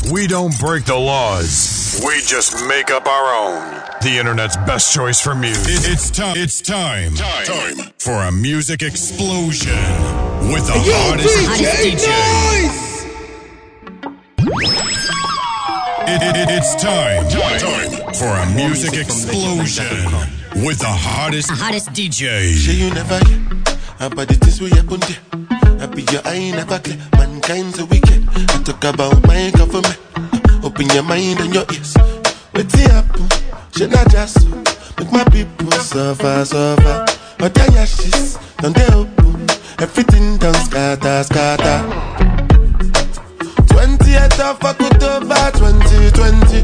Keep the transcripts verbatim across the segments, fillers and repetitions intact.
We don't break the laws. We just make up our own. The internet's best choice for music. It, it's time. It's time. Time. Time for a music explosion with the Yo, hottest D J. D J. Nice. It, it, it, it's time. Time. Time for a music explosion with the hottest, hottest D J. Say you never hear about the things we happen there. I be your eye never clear. Mankind's a wicked. I talk about my government. Open your mind and your ears. What's the apple? Should not just make my people suffer, suffer. But their ashes, don't they open? Everything done scatter, scatter. twentieth of October twenty twenty.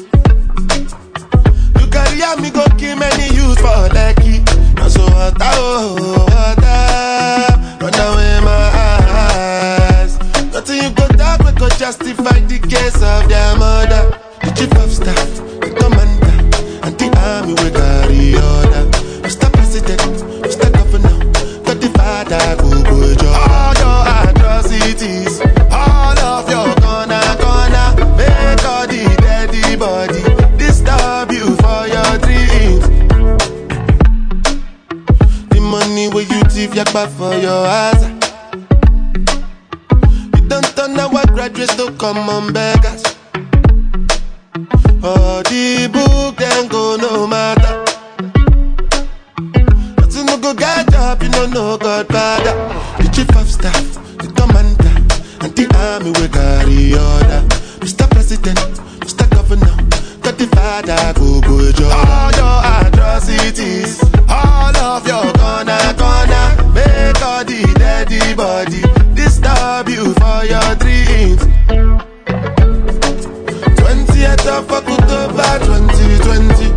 You carry me go kill many youth for Lekki. Now so what, oh, what, run away my eyes. Nothing you go talk, we go justify the case of their mother. The chief of staff, the commander, and the army we carry order. Mister President, Mister Governor, got the father, go go job. All your atrocities, all of your gonna, gonna make all the deady body disturb you for your dreams. The money where you thief, yak back for your ass. You don't turn our graduates to come on beggars. Oh, the book then go no matter. But you no go get up, you know no Godfather. The chief of staff, the commander, and the army we carry order. Mister President, Mister Governor, got the father, go go job. All your atrocities, all of your gonna, gonna make all the deady body disturb you for your dreams. twentieth of October twenty twenty.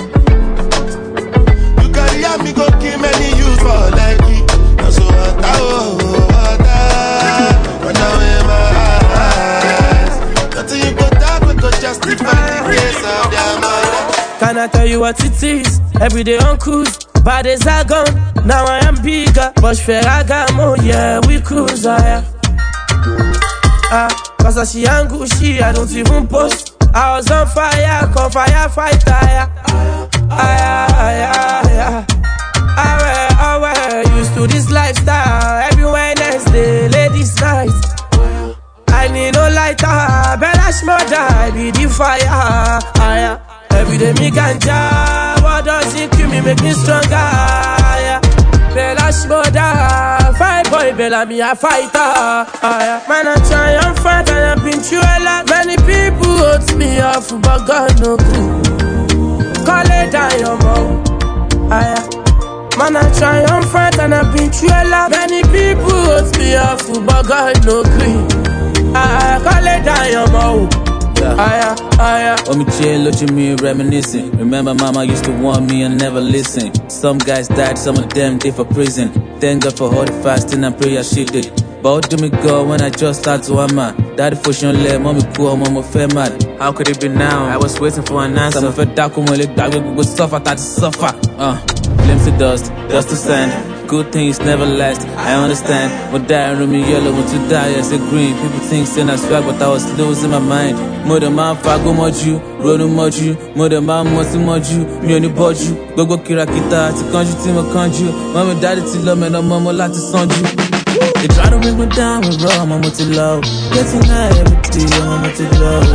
You carry me go kill many youth for Lekki. Now so what, oh, what, run away my eyes. Nothing you go talk, we go justify the case of their mother. Can I tell you what it is? Every day on cruise, bad days are gone. Now I am bigger, but Ferragamo, yeah, we cruise, ah, yeah. Ah, cause I see Angushi, I don't even post. I was on fire, call firefighter, yeah. Ah, yeah, yeah, yeah. I wear, used to this lifestyle. Every Wednesday, ladies' night. I need no lighter, Belash mother, I be the fire, ah, yeah. Every day me ganja, what does it kill me, make me stronger, yeah. Belash mother, fight boy, Bella me a fighter, ah, yeah. Man I try and fight and I've been through a lot. Many people hurt me off, but God no clue. Call it down your mouth, ah, yeah. Man I try and fight and I've been through a lot. Many people hurt me off, but God no clue. Ah, call it down your mouth. Yeah. Aya, aya. Oh, me chill, look at me reminiscing. Remember mama used to warn me and never listen. Some guys died, some of them did for prison. Thank God for all the fasting and prayer she did. But how do me go when I just start to hammer? Daddy for sure let mommy cool, mama fed mad. How could it be now? I was waiting for an answer. Some fed dark when we go suffer, I to suffer. Uh, glimpse of dust, dust to sand. Good things never last, I understand. When dying room in yellow, want to die as a green. People think sin I swag, but I was losing my mind. Mother man, fago moju, rodo moju. Mother man, mosi moju, me only boju. Gogo kirakita, ti kanju ti mo kanju. Mama daddy ti love me, no mama lati sanju. They try to bring me down with raw, mama to love. Getting high every day, mama to love.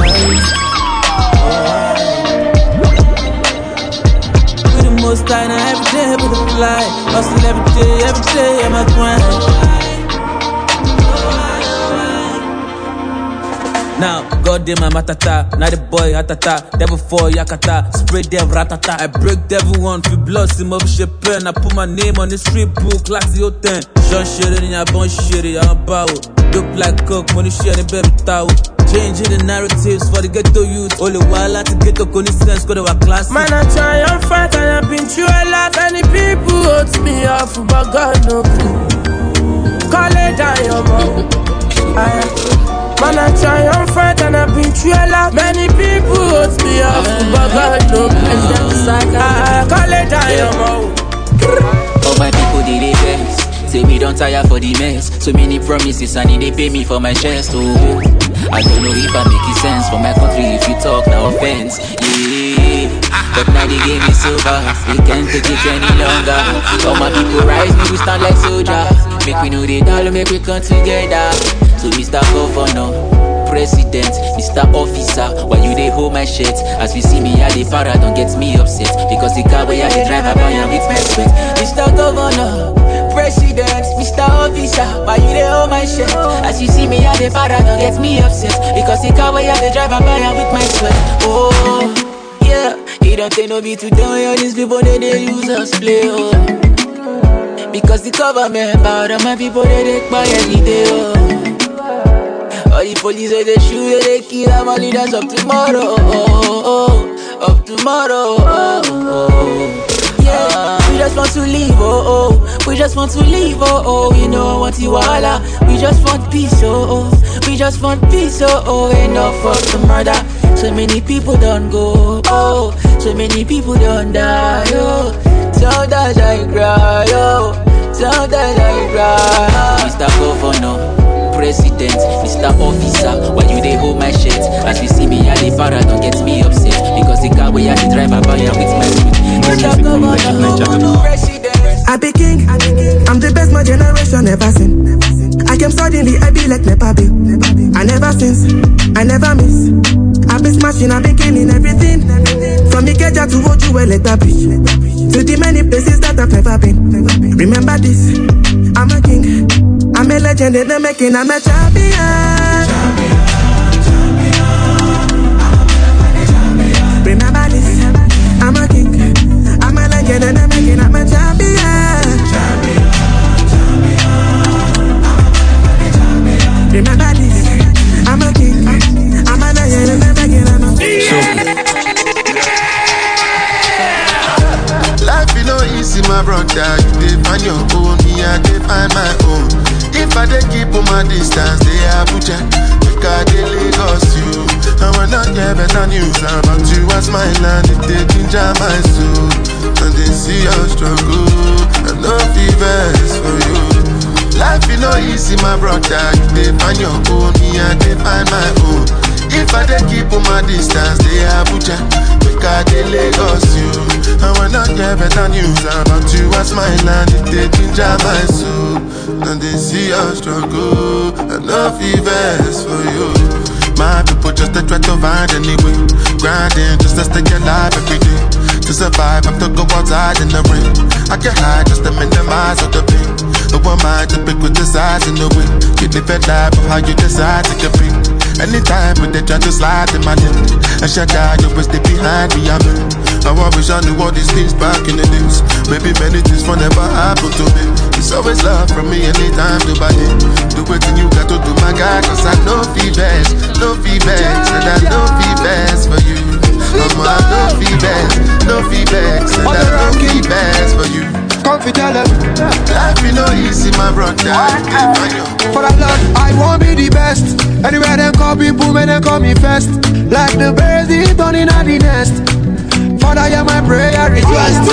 Most time every day with a fly. Hustle every day, every day I'm a grind. Now, God damn my matata. Now the boy atata. Devil for yakata. Spray them ratata. I break devil one for blood. See my shit pen. I put my name on the street book like the ten. Sean shit in your bone shit. I'm a bow. Look like coke. Money shit in baby towel. Changing the narratives for the ghetto youth. Only while I to get to connaissance, go to our class. Man, I try and fight and I've been through a lot. Many people hurt me off, but God no clue. Call it down your mouth. Man, I try and fight and I've been through a lot. Many people hurt me off, but God no clue. Call it down your mouth. All my people did it best. Say me don't tire for the mess. So many promises and they pay me for my chest. Oh, I don't know if I make it for my country if you talk, no offense. Yeah, but now the game is over. We can't take it any longer. All my people rise, me we stand like soldiers. Make we know they dollar, make we come together. So Mister Governor, President, Mister Officer, why you they hold my shit? As we see me, I they para, don't get me upset. Because the car where I they drive, I buy and with my sweat. Mister Governor, President, Mister Officer, why you they hold my shit? As you see me, I they para, don't get me upset. Because the car where I they drive, I buy and with my sweat. Oh, yeah, it don't take no be to die. All these people they, they use us play, oh. Because the government power of my people they take by any day, oh. All the police they, they shoot, they kill them, all leaders of tomorrow, oh, oh, oh, of tomorrow, oh, oh. Yeah, we just want to live, oh, oh. We just want to live, oh, oh. You know what you wanna. We just want peace, oh, oh. We just want peace, oh, oh. Enough of the murder. So many people don't go, oh. So many people don't die, oh. Sometimes I cry, oh. Sometimes I cry. Mister Governor, President, Mister Officer, why you they hold my shit? As you see me, I they para, don't get me upset. Because the car where I they drive, I buy with my suit. Mister Governor, President, I be king, I'm the best my generation ever seen. I came suddenly, I be like Nepa Bill. I never since, I never miss. I be smashing, I be killing everything. From Ikeja to Ojuelegba Bridge, to the many places that I've never been. Remember this, I'm a king, I'm a legend in the making, I'm a champion. Remember this, I'm a king, I'm a legend in the making, I'm a champion. Remember this, I'm a king, I'm a legend in the making, I'm a champion. Life is no easy, my brother. You define your own, me I define my own. If I dey keep on my distance, they Abuja, because they Lagos you. I will not get better news about you as my land. If they ginger my soul, and they see your struggle, and no fevers for you. Life is no easy, my brother. You define your own, me I define my own. If I dey keep on my distance, they Abuja, because they Lagos you. I will not get better news about you as my land. If they ginger my soul, and they see your struggle, and no fevers for you. My people just to try to find any way, grinding just to stay alive every day. To survive, I have to go outside in the rain. I can hide just to minimize all the pain. No one mind to pick with the size in the way. You live a life of how you decide to compete. Anytime when they try to slide in my lane, I shut down, you will stay behind me, I'm in. I wish I knew all these things back in the days. Maybe many things will never happen to me. It's always love from me anytime to buy it. Do what you got to do, my guy, cause I know feedbacks, no feedbacks, and I know feedbacks for you. I'm a no feedbacks, no feedbacks, and I know feedbacks for you. Confident. Life is no easy, my brother. For the Lord, I won't be the best. Anywhere they call people, may they call me first. Like the birds, they turn in at the nest. Father, you're my prayer request.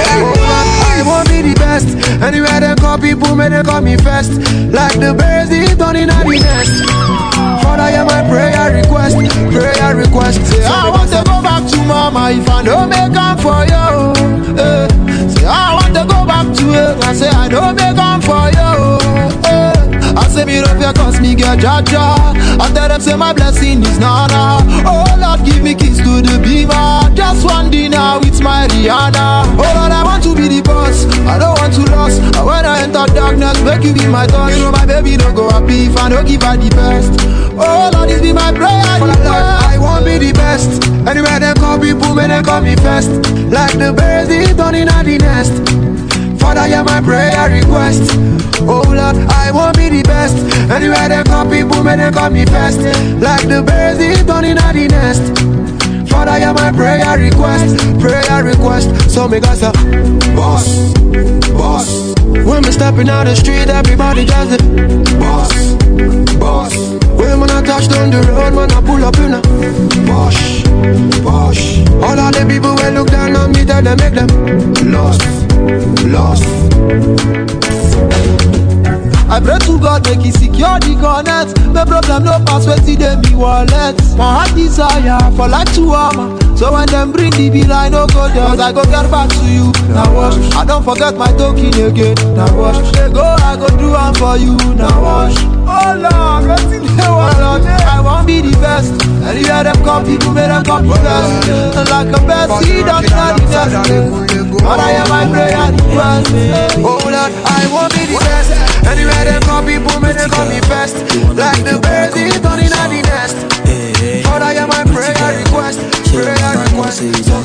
I won't be the best. Anywhere they call people, may they call me first. Like the birds, they turn in at the nest. Father, you're my prayer request. Prayer request. Say, I want to go back to mama if I don't make up for you. Uh, say, I want to go back to her. I say, I don't make up for you. Uh, I say, me don't fear cause me get jaja. I tell them, say, my blessing is nana. Oh, Lord, give me keys to the beamer. Just one dinner with my Rihanna. Oh, Lord, I want to be the boss. I don't want to lose. When I enter darkness, make you be my thought. You know, my baby don't go happy if I don't give her the best. Oh, Lord, this be my prayer. For the Lord, I won't be the best. Anywhere they call people, may they call me first. Like the birds, they turn in at the nest. Father, you're my prayer request. Oh Lord, I won't be the best. Anywhere they call people, may they call me first. Like the birds, they turn in at the nest. Father, you're my prayer request. Prayer request. So me guys say, boss, boss. When me stepping out the street, everybody does it. Boss, boss. When I touch down the road, when I pull up in a Bosh, bosh. All of the people will look down on me, tell them make them lost, lost. I pray to God make he secure the connect. No problem, no pass wait till them be wallet. My heart desire for like two armor. So when them bring the bill, I no go there. Cause I go get back to you. Now wash. I don't forget my token again. Now wash. They go, I go do one for you. Now wash. Oh Lord, let's see the one. I want be the best. And you hear them come, people make them come the best. And like a best seed on the nest. But I am my prayer request. Oh Lord, I want be the best. Anywhere them come, people make them come the best. Like the birds eat on the nest. But I am my prayer request. Prayer request.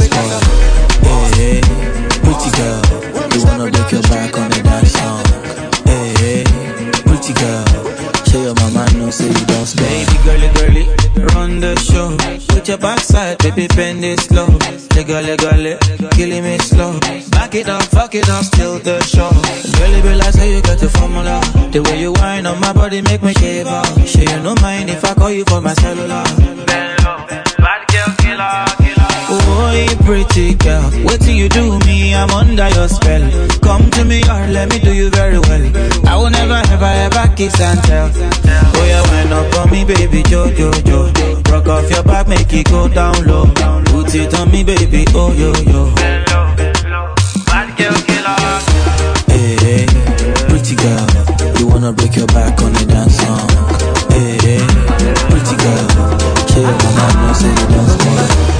Hey, pretty girl, you wanna break your back on the dance song. Hey, pretty girl, show your mama no say you don't stop. Baby girly girly, run the show. Put your backside, baby bend it slow. Legale gale, killing me slow. Back it up, fuck it up, still the show. Girly be like, say you got the formula. The way you whine on my body make me shiver. Sure you no mind if I call you for my cellular. Bad girl killer, killer. Oh, you pretty girl, what do you do me? I'm under your spell. Come to me or let me do you very well. I will never, ever, ever kiss and tell. Oh, yeah, wind up on me, baby, jo, jo, jo. Rock off your back, make it go down low. Put it on me, baby, oh, yo, yo. Bad girl killer. Hey, hey, pretty girl, you wanna break your back on the dance song. Hey, hey, pretty girl, show your mama no say you don't stop.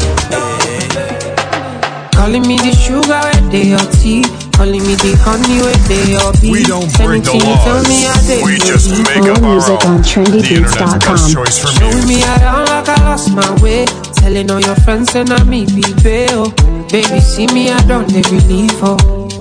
Calling me the sugar where they are tea. Calling me the honey where they are bee. We don't break the laws. We just make up our music own. on trendy beats dot com. Showing me around like I lost my way. Telling all your friends and I me be bail. Baby, see me, I don't they believe her.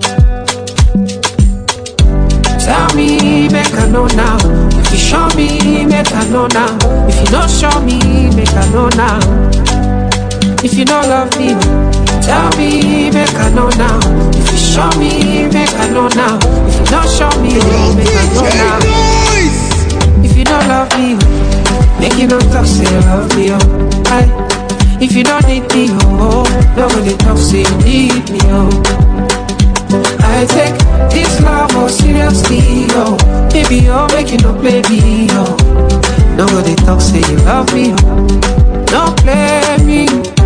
Tell me, make I know now. If you show me, make I know now. If you don't show me, make I know now. If you don't love me, tell me, make I know now. If you show me, make I know now. If you don't show me, make I know now. If you don't love me, make you don't talk, say you love me, oh. Aye. If you don't need me, oh, nobody talk, say you need me, oh. I take this love more seriously, oh. Baby, oh, make you no play me, oh. Nobody talk, say you love me, oh. Don't play me.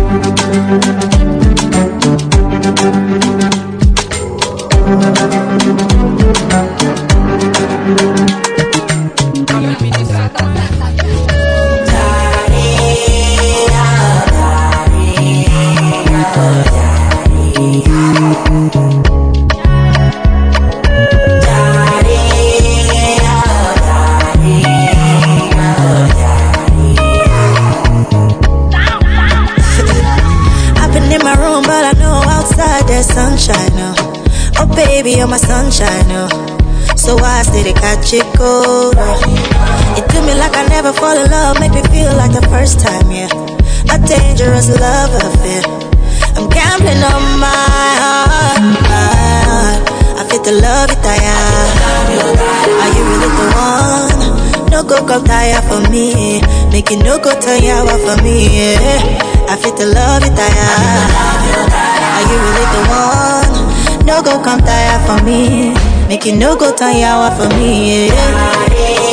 Sunshine now, oh baby, you're my sunshine now. So I stay to catch it cold. It do me like I never fall in love, make me feel like the first time, yeah. A dangerous love affair. I'm gambling on my heart, my heart. I fit the love it I am. Are you really the one? No go come tire for me, make it no go turn you out for me, yeah. I fit the love it I am. Are you really the one? No go come tire for me, make it no go turn you out for me, yeah.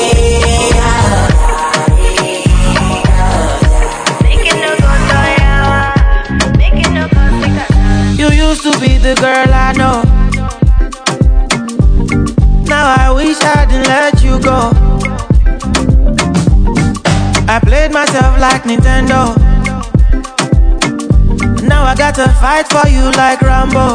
You used to be the girl I know. Now I wish I didn't let you go. I played myself like Nintendo. Now I got to fight for you like Rambo.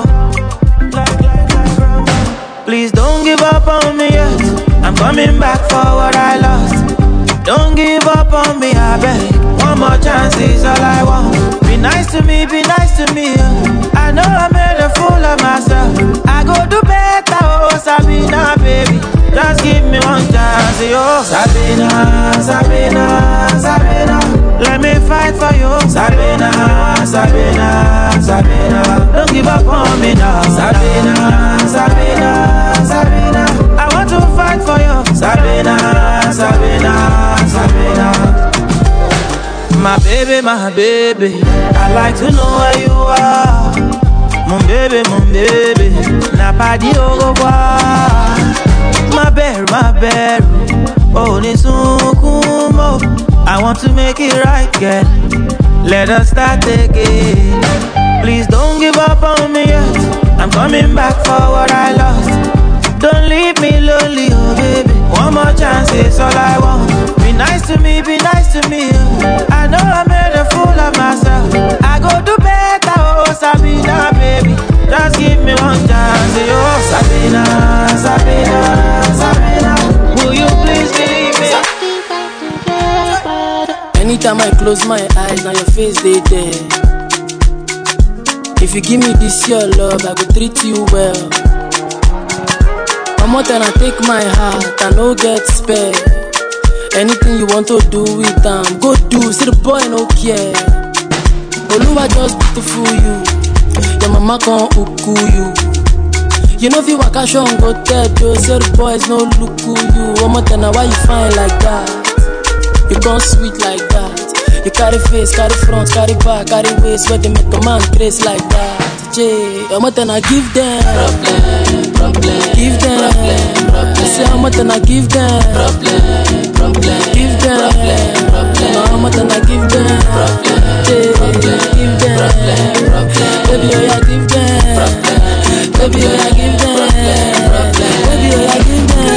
Please don't give up on me yet. I'm coming back for what I lost. Don't give up on me, I beg. One more chance is all I want. Be nice to me, be nice to me, yeah. I know I made a fool of myself. I go do better, oh Sabina, baby. Just give me one chance, yo. Sabina, Sabina, Sabina. Let me fight for you. Sabina, Sabina, Sabina. Don't give up on me now. Sabina, Sabina, Sabina. I want to fight for you. Sabina, Sabina, Sabina. My baby, my baby, I like to know where you are. Mon baby, mon baby, n'a pas dit au revoir. My bear, my bear. Oh, Nisukumo. I want to make it right, girl. Let us start again. Please don't give up on me yet. I'm coming back for what I lost. Don't leave me lonely, oh baby. One more chance is all I want. Be nice to me, be nice to me. Oh. I know I made a fool of myself. I go do better, oh Sabina, baby. Just give me one chance, oh Sabina, Sabina, Sabina. Will you please believe me? Anytime I close my eyes, now your face they there. If you give me this your love, I will treat you well. I'm more than I take my heart, I no get spare. Anything you want to do with them, go do. See the boy no care. Oluwa just beautiful you. Your mama can't uku you. You know if you walk a show and go tell you, say the boys no look you. One more than why you fine like that? You gone sweet like that. You carry face, carry front, carry back, carry waist, where they make a man grace like that. Jay, how much then I give them? Problem, problem, give them. Problem, problem. I say how much then I give them? Problem, problem, give them. Problem, problem. No, how much then I give them? Problem, Jay, problem, give them. Problem, problem. Baby, oh yeah, give them. Problem, baby, oh yeah, give them. Problem, baby, oh yeah, give them.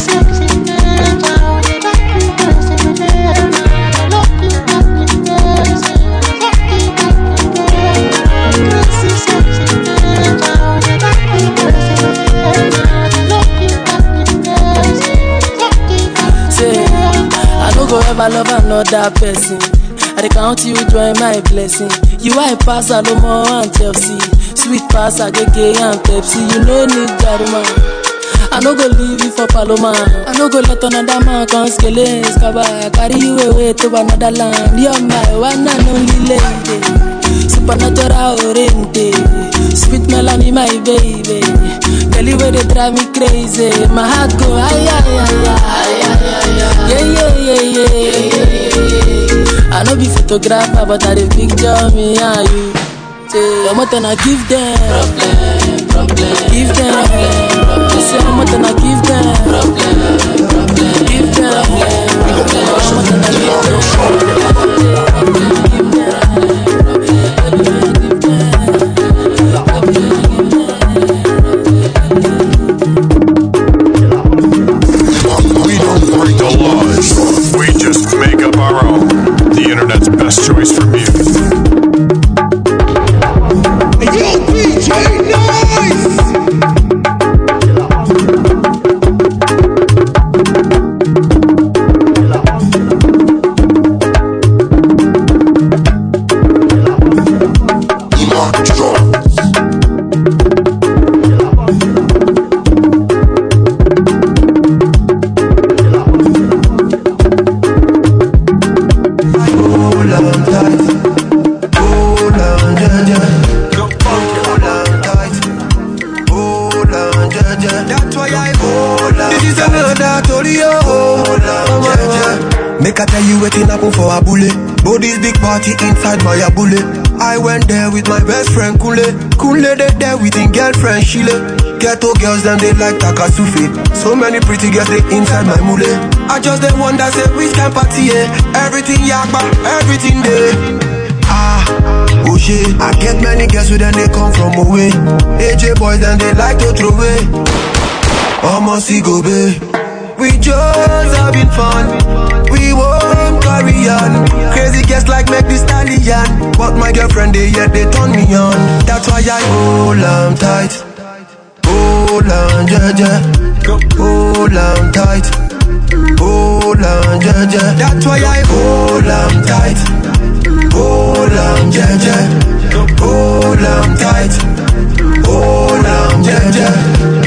Forever love another person. I count you join my blessing. You I pass Alomo and Chelsea. Sweet pass Agege and Pepsi. You no need Jaruma. I no go leave you for Paloma. I no go let another man come scale Skaba. Carry you away to another land. You're my one and only lady. Supernatural oriente. Sweet Melanie my baby. Tell you where they drive me crazy. My heart go ay ay ay ay ay. Yeah, yeah, yeah, yeah. I know be photographer, but I the picture me and you. Say, how much then I give them? Problem, problem. Give them. Problem, problem. Say, how much then I give them? Problem, problem. Give them. Problem, how much then I give them? Problem, give them. We just make up our own. The internet's best choice for music. Yo, D J Nice! Make I tell you waiting happen for a bullet. Body's big party inside my bullet. I went there with my best friend Kule. Kule they there with his girlfriend Shile. Ghetto girls them they like Takasufi. So many pretty girls they inside my mule. I just they wonder say which can party eh? Everything yakba, everything there. Ah, oh shit. I get many girls who then they come from away. A J boys then they like to throw away. Almost see go babe. We just having fun. We won't carry on. Crazy guests like make this stallion. But my girlfriend they yet they turn me on. That's why I hold on tight. Hold on, ja ja. Hold on tight. Hold on, ja ja. That's why I hold on tight. Hold on, ja ja. Hold on tight. Hold on, ja ja.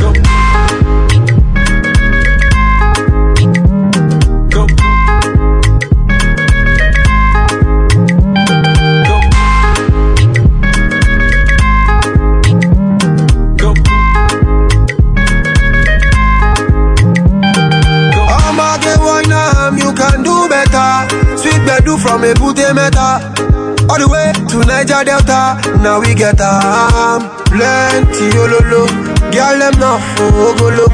From a Bute Meta all the way to Niger Delta. Now we get um, plenty ololo. Girl them now for go logo.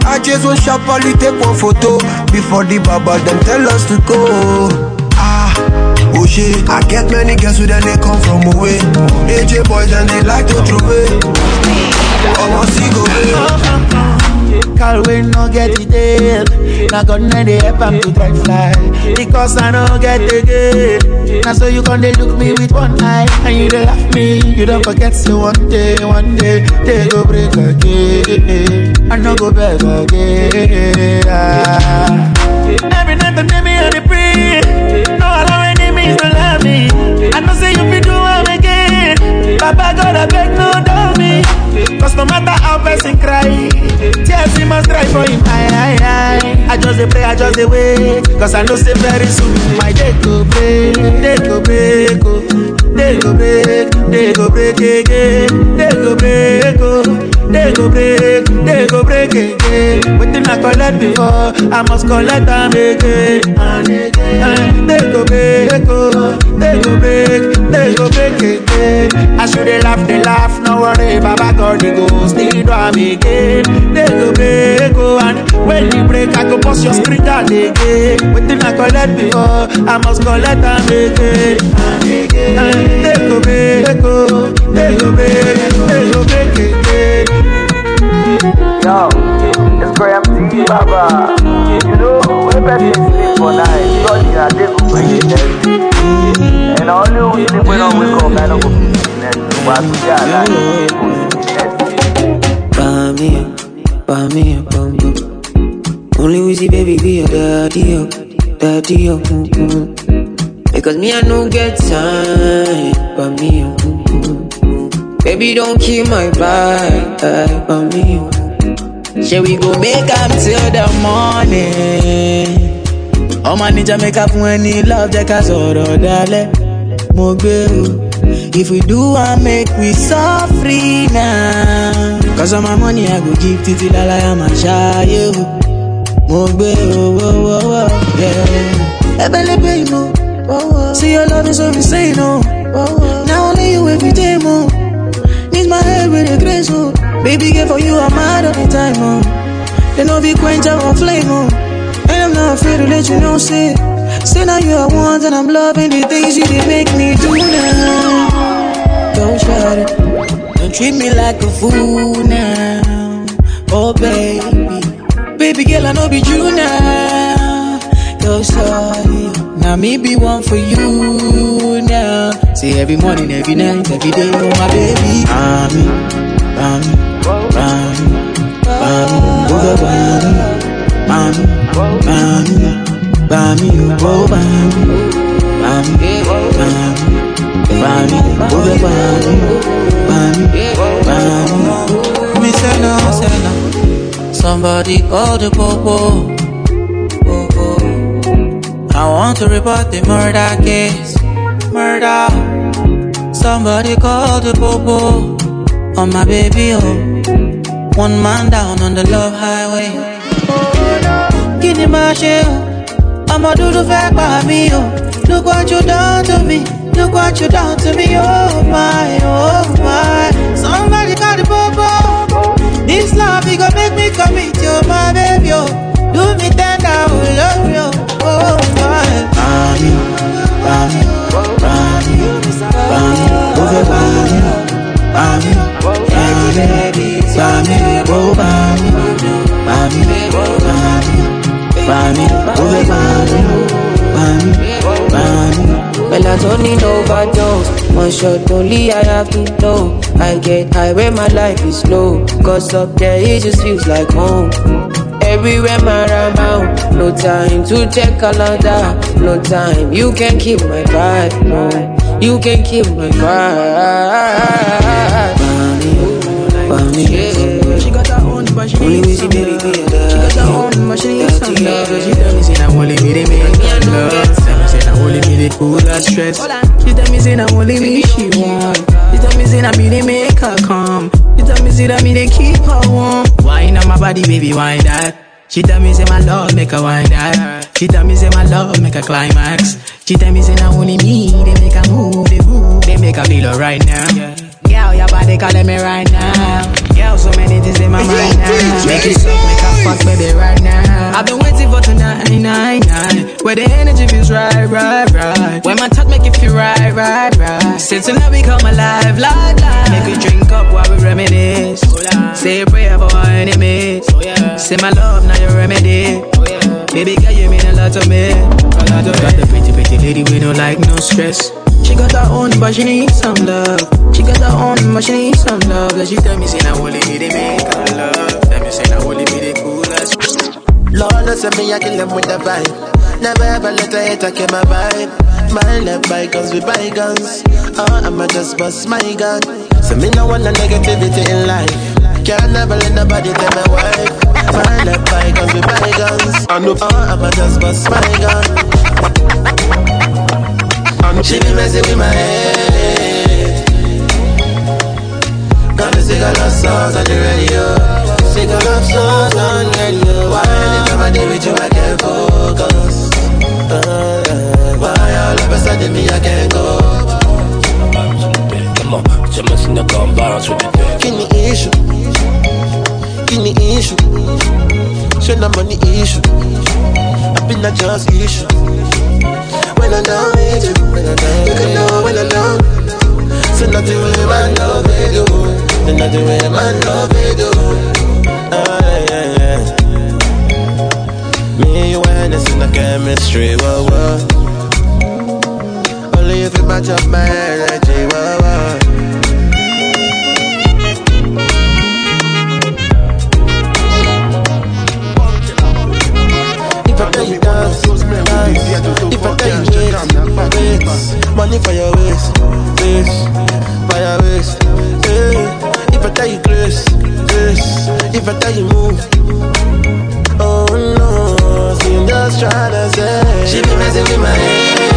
I just want sharply take one photo before the baba them tell us to go. Ah, oh shit, I get many girls who then they come from away. A J boys and they like to throw it. Almost see go away. Call we no get the deal. Now God now they help am to try fly. Because I no get the game. Now so you can they look me with one eye and you they laugh me. You don't forget so one day, one day they go break again. I no go back again. Ah. Every night they me and they pray. No allow enemies to love me. I know say you be do am again. Baba God I beg no doubt me. Cause no matter how person cry, tears he must dry for him. I, I, I, I just a pray, I just a wait. Cause I know say very soon my day go break, day go break, oh. They go break, they go break again. They go break, oh. They go break, they go break again. Waiting I collect before, I must collect them again and again. They go break, oh. They go break, they go break again. I should they laugh, they laugh, no worry, Baba God they go still do am again. They go break, oh, and when you break, I go bust your screen down again. Waiting I collect before, I must collect them again and again. They go break, oh, they go break, they go break again. Yo, it's Graham T, Baba. You know, when person sleep for night, God, yeah, they go break it. And only when you sleep when I wake up, I don't go business. But yeah, like, Bami, Bami, Bambu. Only we see baby be your daddy, oh, daddy, oh, mm-hmm. Because me I no get time, Bami, oh, mm-hmm. Baby don't kill my vibe, Bami, oh. Shall we go make up till the morning? Oh my ninja make up when he love the casoro, dale, Mogbe. If we do, I make we so free now. Cause all my money I go give to till I am a shy. Mogbe, oh, oh, oh, oh, yeah. Ebele pay mo, oh, oh. See your love is so insane, oh, oh, oh. Now only you every day, mo. Need my head with a grace, oh. Baby, get for you, I'm mad all the time, oh. They know be quench our flame, oh. And I'm not afraid to let you know, say. Say now you are one and I'm loving the things you did make me do now. Don't shut it. Don't treat me like a fool now. Oh baby, baby girl I know be you now. Go sorry. Now me be one for you now. Say every morning, every night, every day, oh my baby. Bami, bami, bami, bami, over bami, bami, bami. Bami, oh Bami, Bami, Bami, Bami, oh Bami, Bami, Bami. Me say no, say no. Somebody call the popo. I want to report the murder case. Murder. Somebody call the popo. On my baby, oh. One man down on the love highway. Give me my share. I'ma do the fact by me, oh. Look what you done to me. Look what you done to me, oh my, oh my. Somebody call the popo. This love, it gon' make me commit, yo, my baby, oh. Do me tender, oh, love you, oh my. Bami, Bami, Bami, Bami, over Bami, Bami, Bami, Bami, oh Bami, Bami, Bami. Bami, over Bami, Bami, Bami. Melatonin overdose. One shot only I have to know. I get high when my life is low. Cause up there it just feels like home. Everywhere my around. No time to check calendar. No time, you can keep my vibe. No, you can keep my vibe. Bami, Bami, yeah. She got her own machine. Only we see baby be a dad. She got her own machine. She tell me say I'm only me they make love. Tell me say I'm only me they cool that stress. She tell me say I'm only me she want. She tell me say I'm me they make her calm. She tell me say that me they keep her warm. Wine on my body baby, wine that. She tell me say my love make her wine that. She tell me say my love make her climax. She tell me say now only me they make her move, they move, they make her feel alright now. Yeah, your body calling me right now. Girl, so many things in my mind now. Make it suck, make a fuck, baby, right now. I've been waiting for tonight, night, night. Where the energy feels right, right, right. When my touch make it feel right, right, right. Since tonight we come alive, live, live. Make we drink up while we reminisce. Say a prayer for our enemies. Say my love, now your remedy. Baby girl, you mean a lot to me. A lot to got the pretty, pretty lady, we don't like no stress. She got her own, but she needs some love. She got her own, but she needs some love. Like she tell me, say, now only me, they make her love. Tell me, say, now only me, they coolest. Lord, listen me, I kill them with the vibe. Never ever let a hater kill my vibe. My left bygones with bygones. Oh, I'ma just bust my gun. So me no want no negativity in life. Can't never let nobody tell my wife. My left bygones with bygones. Oh, I'ma just bust my gun. She be messing with my head. Gonna sing a love songs on the radio. Sing a love songs on the radio. Why anytime I deal with you I can't focus? uh, Why all of a sudden me I can't go? Come on, just messing up on bounce with the thing. Give me issue. Give me issue. Show no money issue. I've been a just issue. When I know with you, when I know, you can know when I know. So nothing with my love they do. Then nothing with my love they do. Ah, yeah, yeah. Me and you and this in the chemistry, whoa, whoa. Only if you match up my energy, whoa, whoa. If I tell you dance, dance. If I tell you waist, waist. Money for your waist, waist. For your waist, yeah. If I tell you grace, grace. If I tell you move, oh no. See I'm just tryna say. She be messing with my head.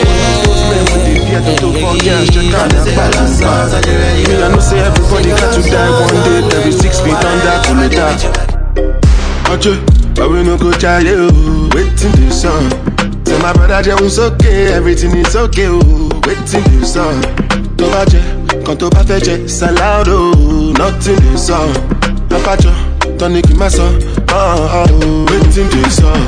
I know say everybody got to die one day. Every six feet under Kuleta. Oche, but we no go try you. Waiting the sun. Say my brother Jones okay, everything is okay. Oh, waiting the sun. Tobaje, quand to pas fait jet, salade. Nothing the sun. Apacho, tonic in my son. Oh, oh, waiting the sun.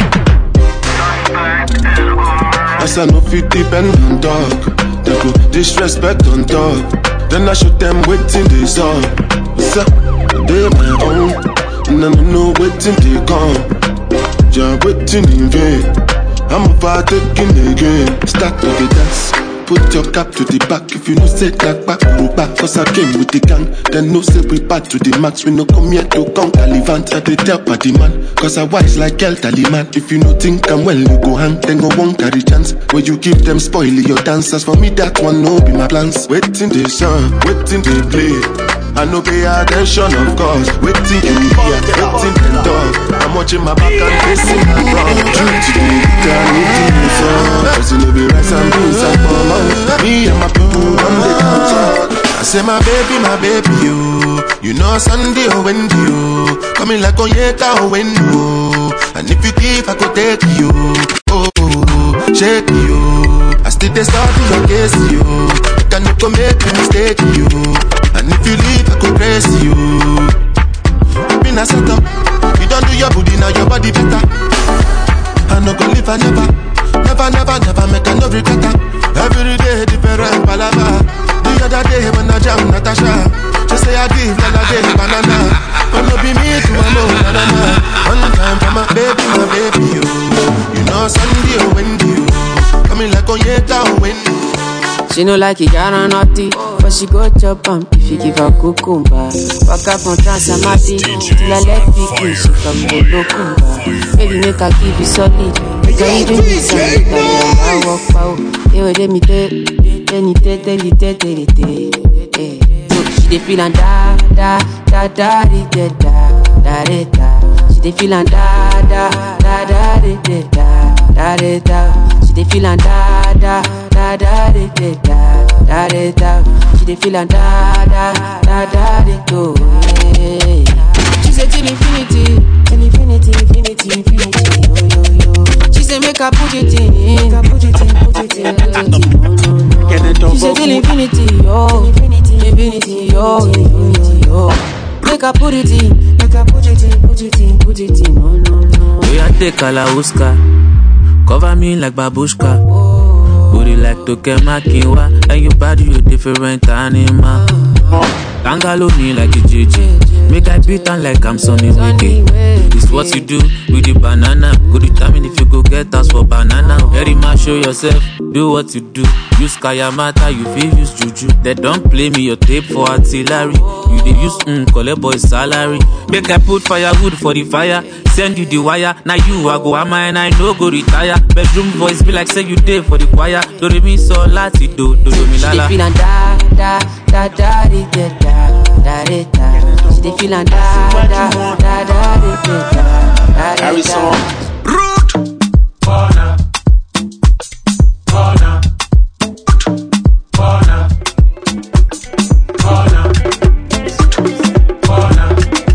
As I know fit depend on dog. They go disrespect on dog. Then I show them waiting the sun. So they my own. And I don't know waiting they come. Just waiting in vain. I'm overtaking again. Start to the dance. Put your cap to the back. If you know say that back, go back. Cause I came with the gang. Then no say we back to the max. We no come here to count Talivant. I they tell party man. Cause I wise like El Taliman. If you no think I'm well, you go hang. Then go won't carry chance. Where you give them spoil your dancers. For me that one no be my plans. Waiting the sun, waiting the play. I no pay attention, of course. Waiting in here, waiting the dog. I'm watching my back and facing my front. Trying to be down, waiting the sun. Cause you know be rice and beans and bomb. Me and my people on the counter. I say my baby, my baby, you. You know Sunday or Wendy, you. Coming like Onyeka or Wendy. And if you give, I could take you. Oh, shake you. I still they start in your case, you. Can you come make a mistake, you. And if you leave, I could praise you. Been a set up. You don't do your booty, now your body better. I no go live, I never. Never, never, never make a no regret. Every day, different palava. The other day, when I jam Natasha, she say I give, then I day, banana. But no be me to my mom, banana. One time for my baby, my baby, you. You know Sunday or Wendy, you. Coming like Onyeka or Wendy. She no like it, got on naughty, but she go chop am if you give her cucumber. Walk up on Transamati, till I let pick she come go locumba. Baby make her give you solid, make her even be solid. I walk out, you will let me tell, tell me tell, tell you tell, tell you tell. So she dey feelin' da da da da da da da da da. She dey feelin' da da da da da da da da da. She dey feelin' da da da da da da da da da. She dey feelin' da da da da da do. She say till infinity, till infinity, infinity, infinity. Yo yo yo. She say make her put it in, make her put it in, put it in. No no no. She say till infinity, yo, infinity, infinity, yo, infinity, yo. Make I put it in, make I put it in, put it in, put it in, no, no, no. We are take Kalauska, cover me like babushka. Booty like Tokemakiwa, and your body you different animal. Tangalo me like a J J, make I beat on like I'm Sonny Wiki. It's what you do with the banana. Go determine if you go get us for banana. Very much show yourself, do what you do. Use Kayamata, you feel use Juju. They don't play me your tape for artillery. You they use mm, collect boy salary. Make I put firewood for the fire. Send you the wire. Now you I go am and I no go retire. Bedroom voice be like say you day for the choir. Do re mi so lati do do do mi lala. She dey feelin' da da da da di da da da di da. She dey feelin' da da da da di da da da di da. Rude. Corner. Corner. Corner. Corner. Corner.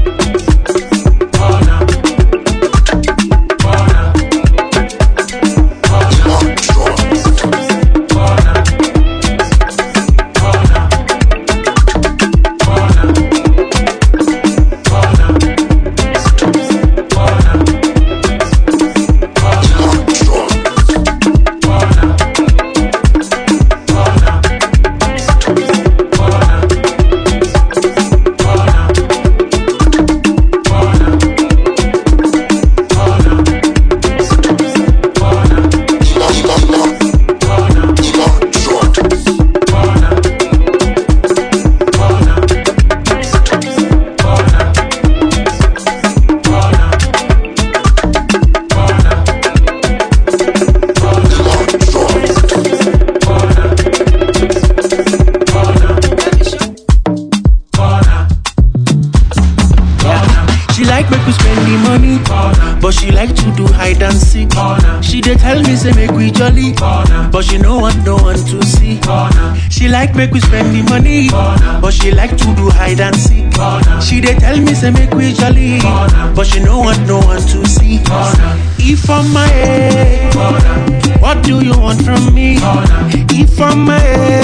But she no want no one to see. She like make we spend the money, but she like to do hide and seek. She dey tell me say make we jolly, but she no want no one to see. If I'm my head, what do you want from me? If I'm my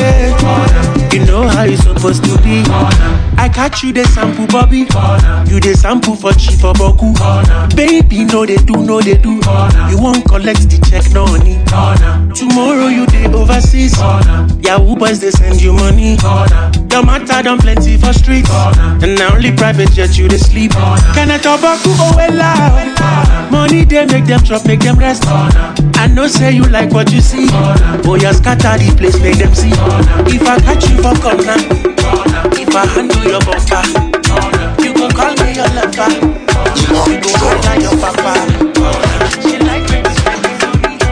head, you know how it's supposed to be. I catch you the sample Bobby, you the sample for cheap for Boku. Baby, no they do, no they do. You won't collect the check, no need. Tomorrow you day overseas, Yahoo boys they send you money. Your matter done plenty for streets, and now only private jet you they sleep. Can I talk about oh well loud? Money they make them drop, make them rest. I know say you like what you see. Boy, you scatter the place, make them see. If I catch you for corner, if I handle your bumper, you gon' call me your lover. You go holler your papa. She like me to spend it for me.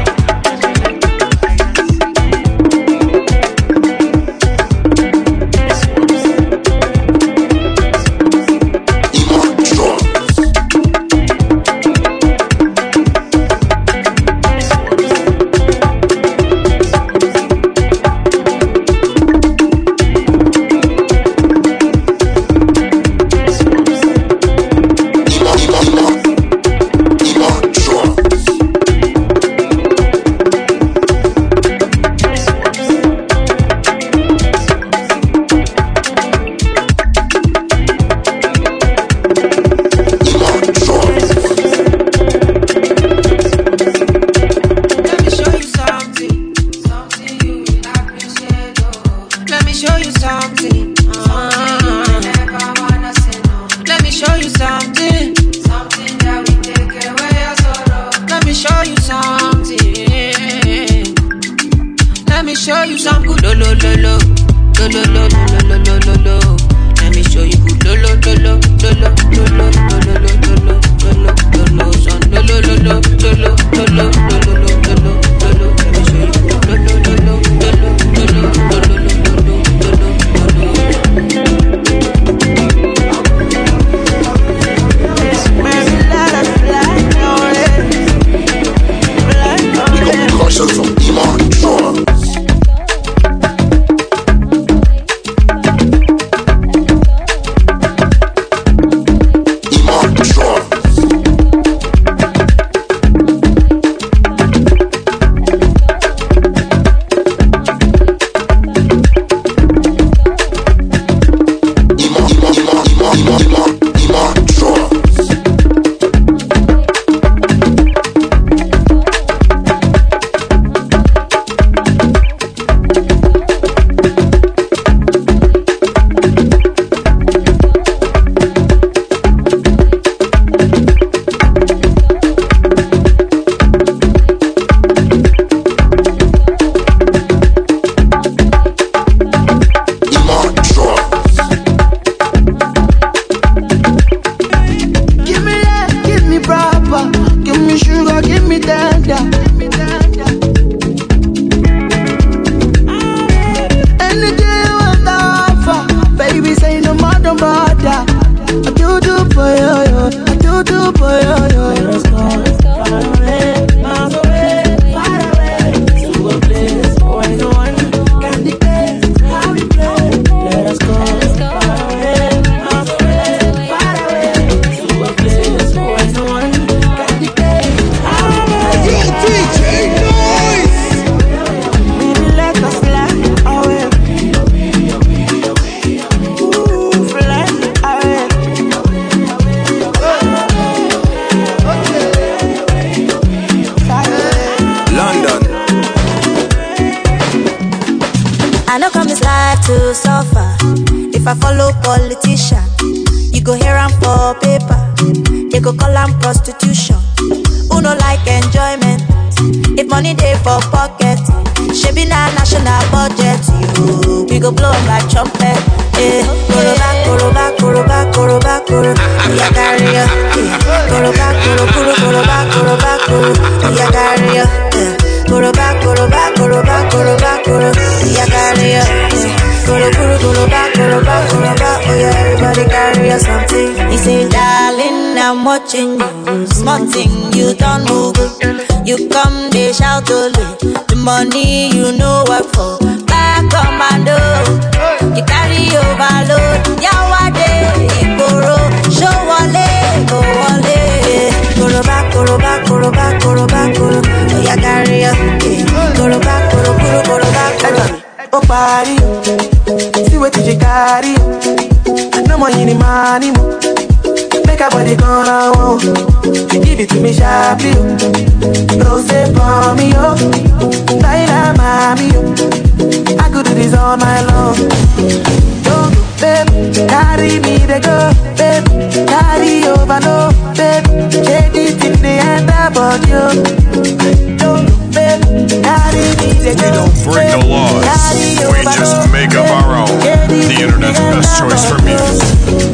know come this life to suffer. If I follow politician, you go hear am for paper. They go call am prostitution. Who no like enjoyment? If money dey for pocket, shebi na national budget. You, we go blow 'em like trumpet. Eh, koroba, koroba, koroba, koroba, koro. We a carry ya. Eh, koroba, koro, koro, koroba, koroba, koro. We a carry ya. Eh, koroba, koroba, koroba, koroba, koro. We a carry ya. Eh, koro, koro, koroba, koroba, koroba. Oh yeah, everybody carry ya something. He say, darling, I'm watching you. Small thing, you don't move. You come, they shout only. The money you know what for. Back commando, you carry overload. Yawade, Iboro, show wale, go wale. Koroba, koroba, koroba, koroba, koro. Oh yeah, carry ya. Koroba, koro, koro, koroba, koro. Oh party, see what you carry. No more any money, make a body gonna want. Give it to me sharply. No say for me, oh. Tyler, mommy, oh. I could do this all night long. Don't go, babe. Carry me, they go, babe. Carry over, no, babe. Take it in the end, about you. Don't go, babe. Carry me, they go. We don't break the laws. We just make up our own. The internet's best choice for music.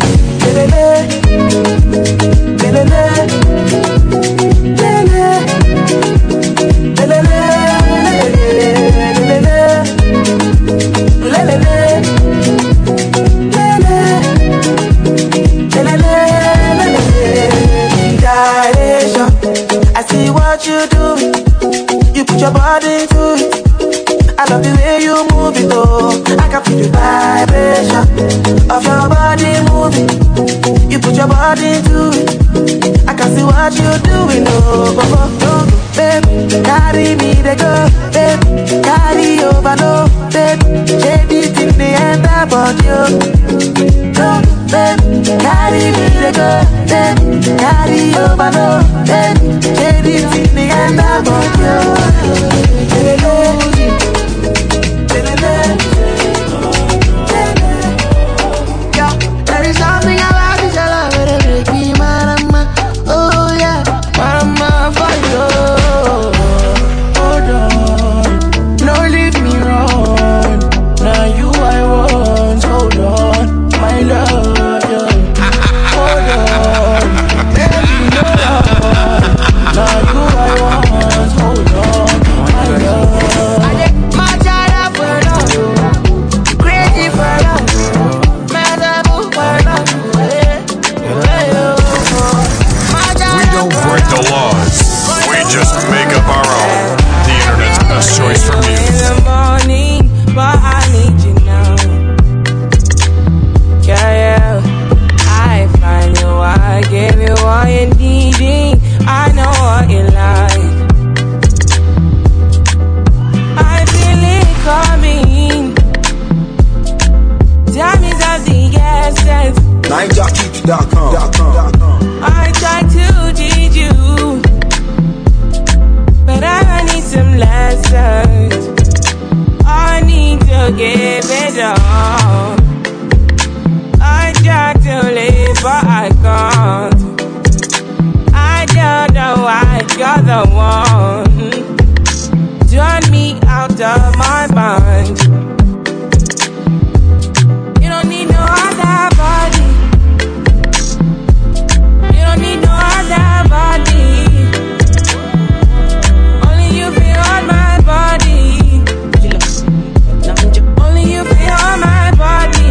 I see what you do. You put your body into it. I love the way you move it, oh. I can feel the vibration of your body moving. You put your body into it. I can see what you're doing, oh. Oh, oh, oh. Babe, carry me, they go. Babe, carry over, no. Babe, shade it in the end about you. No, babe, carry me, they go. Babe, carry over, no. Babe, shade it in the end about you. There is something about this love that make me marama. Oh yeah, marama for you. Hold on, no leave me wrong. Now you I want. Hold on, my love. Yeah. Hold on, baby, no love. Now you I want. Hold on, my love. I get my child for love, crazy for love. We don't break the laws. We just make up our own. The internet's best choice for music. In the morning, but I need you now. Yeah, yeah. I find you, I give you all you needing. I know what you like. I feel it coming. Time is of the essence. nine jockey dot com. I try to teach you, but I need some lessons. I need to give it all. I try to live, but I can't. I don't know why you're the one. Turn me out of my mind. You don't need no other body. You don't need no other body. Only you feel on my body. Only you feel on my body.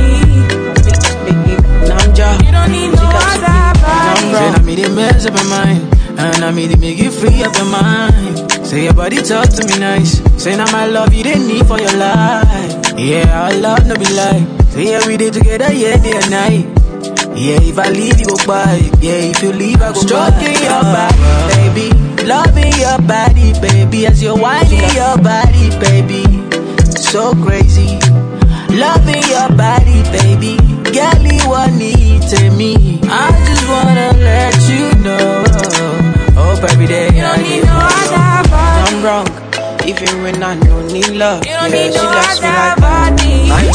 You don't need no other body. Say I made it mess up your mind, and I made it make you free up your mind. Say your body talk to me nice. Say now my love you didn't need for your life. Yeah, our love no be lie. Say every day together, yeah, day and night. Yeah, if I leave you go by. Yeah, if you leave I go stroking your body, baby. Loving your body, baby. As you're whining your body, baby. So crazy. Loving your body, baby. Girl, you want to me. I just wanna let you know. Hope every day you don't need no other body. I'm wrong. even when I don't need love. You don't Yeah, need she no loves me other like body. that.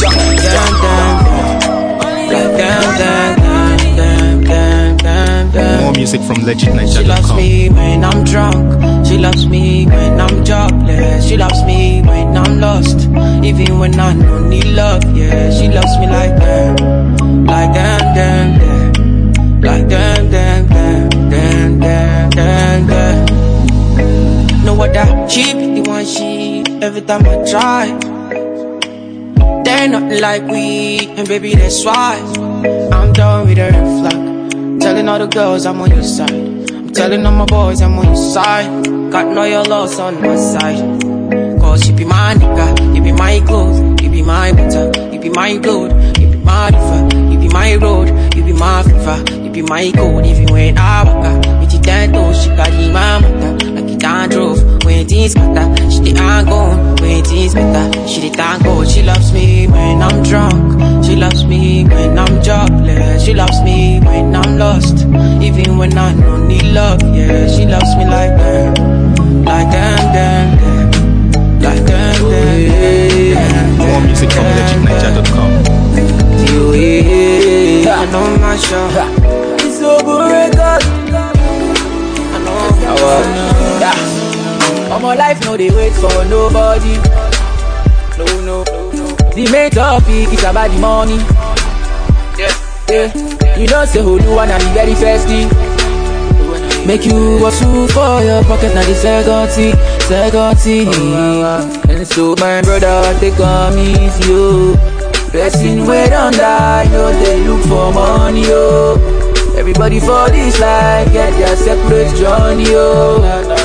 Like damn, damn, damn, damn, damn, damn, damn. More music from legit niger She dot loves com. me when I'm drunk. She loves me when I'm jobless. She loves me when I'm lost. Even when I don't need love, yeah. She loves me like that. Like damn, damn, damn. Like damn, damn, damn, damn, damn, damn, damn. No other cheap, the one she every time I try. They're nothing like we, and baby that's why I'm done with her flock. Telling all the girls I'm on your side. I'm telling all my boys I'm on your side. Got no your loss on my side. Cause you be my nigga, you be my clothes, you be my butter, you be my gold, you be my river, you be my road, you be my fever, you be my gold. Even when I walk out, with your ten toes, she carry my mother like it done drove. When things matter, she the gone. When things better, she the tango. She loves me when I'm drunk. She loves me when I'm jobless. She loves me when I'm lost. Even when I don't need love, yeah. She loves me like that. Like damn, damn, damn. Like damn, damn, damn. More music from legit niger dot com. You yeah, I know my show. It's so good. I know my Yeah. All my life, no, they wait for nobody. No, no, no, no. The main topic is about the money. Yeah, yeah. You know, say who do one and the very first thing. Make you hustle for your pocket, now the second thing, second thing. And so my brother, take on me, you. Person wait on that, know they look for money, yo. Everybody for this life, get their separate journey, yo.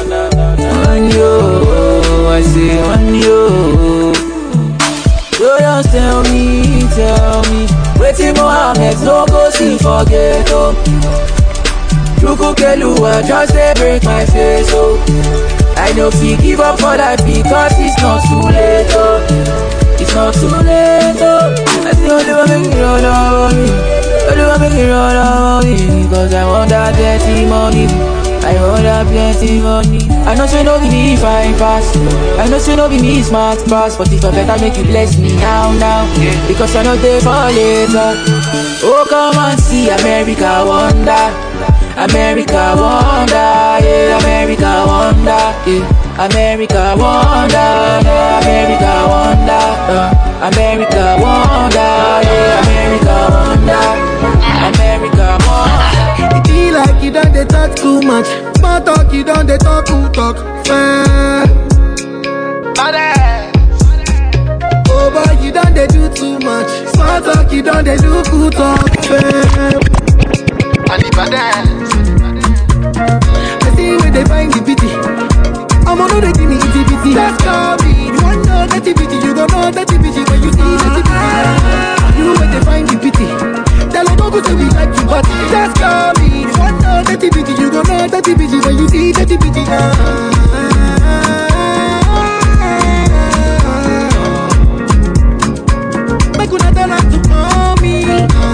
On you, I say on you. You just tell me, tell me. Waiting Mohammed, no go see, forget, oh. You cook Elua, just they break my face, oh. I know if you give up for life because it's not too late, oh. It's not too late, oh. I see all the make it all over me. All the make it all over me. Because I want that dirty money. I want that plenty money. I know say no be me fine pass. I know say no be me smart pass. But if I better make you bless me now, now, because I know they for later. Oh, come and see America wonder. America wonder, yeah, America wonder, yeah, America wonder, yeah, America wonder, uh, America wonder, yeah, America wonder, America wonder. It be like you done they talk too much. Small talk, you done they talk who talk fair. Oh boy, you done they do too much. Small talk, you done they do who talk fair. I see where they find the pity. I'm on the give me itty bitty. Just call me. You want know that pity, you don't know that pity when you see that pity. You where they find the pity. Tell them go say we like you, but just call me. You want know that pity, you don't know that pity when you see that pity. Make una tell us to call me.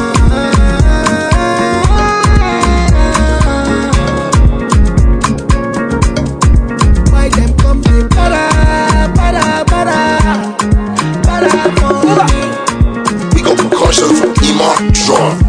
We got percussion from Ema Drum.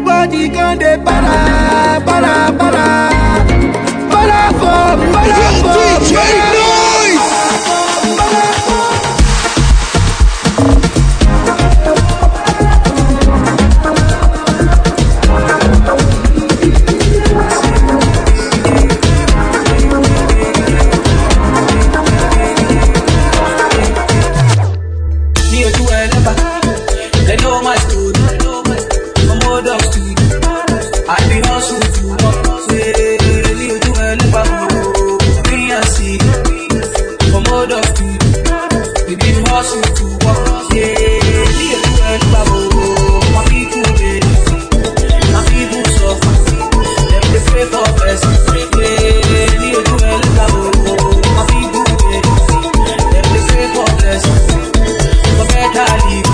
everybody can dey para, para, para. Para for, para for, D J Noise. They know my story. I'm old of story. I be hustle to walk. Say, you do a little me and see. I'm old of story. We be hustle to walk. Yeah, you do a little my people get my people suffer. Them they pray for best. Yeah, you do a little my people get them they pray for best. For better life.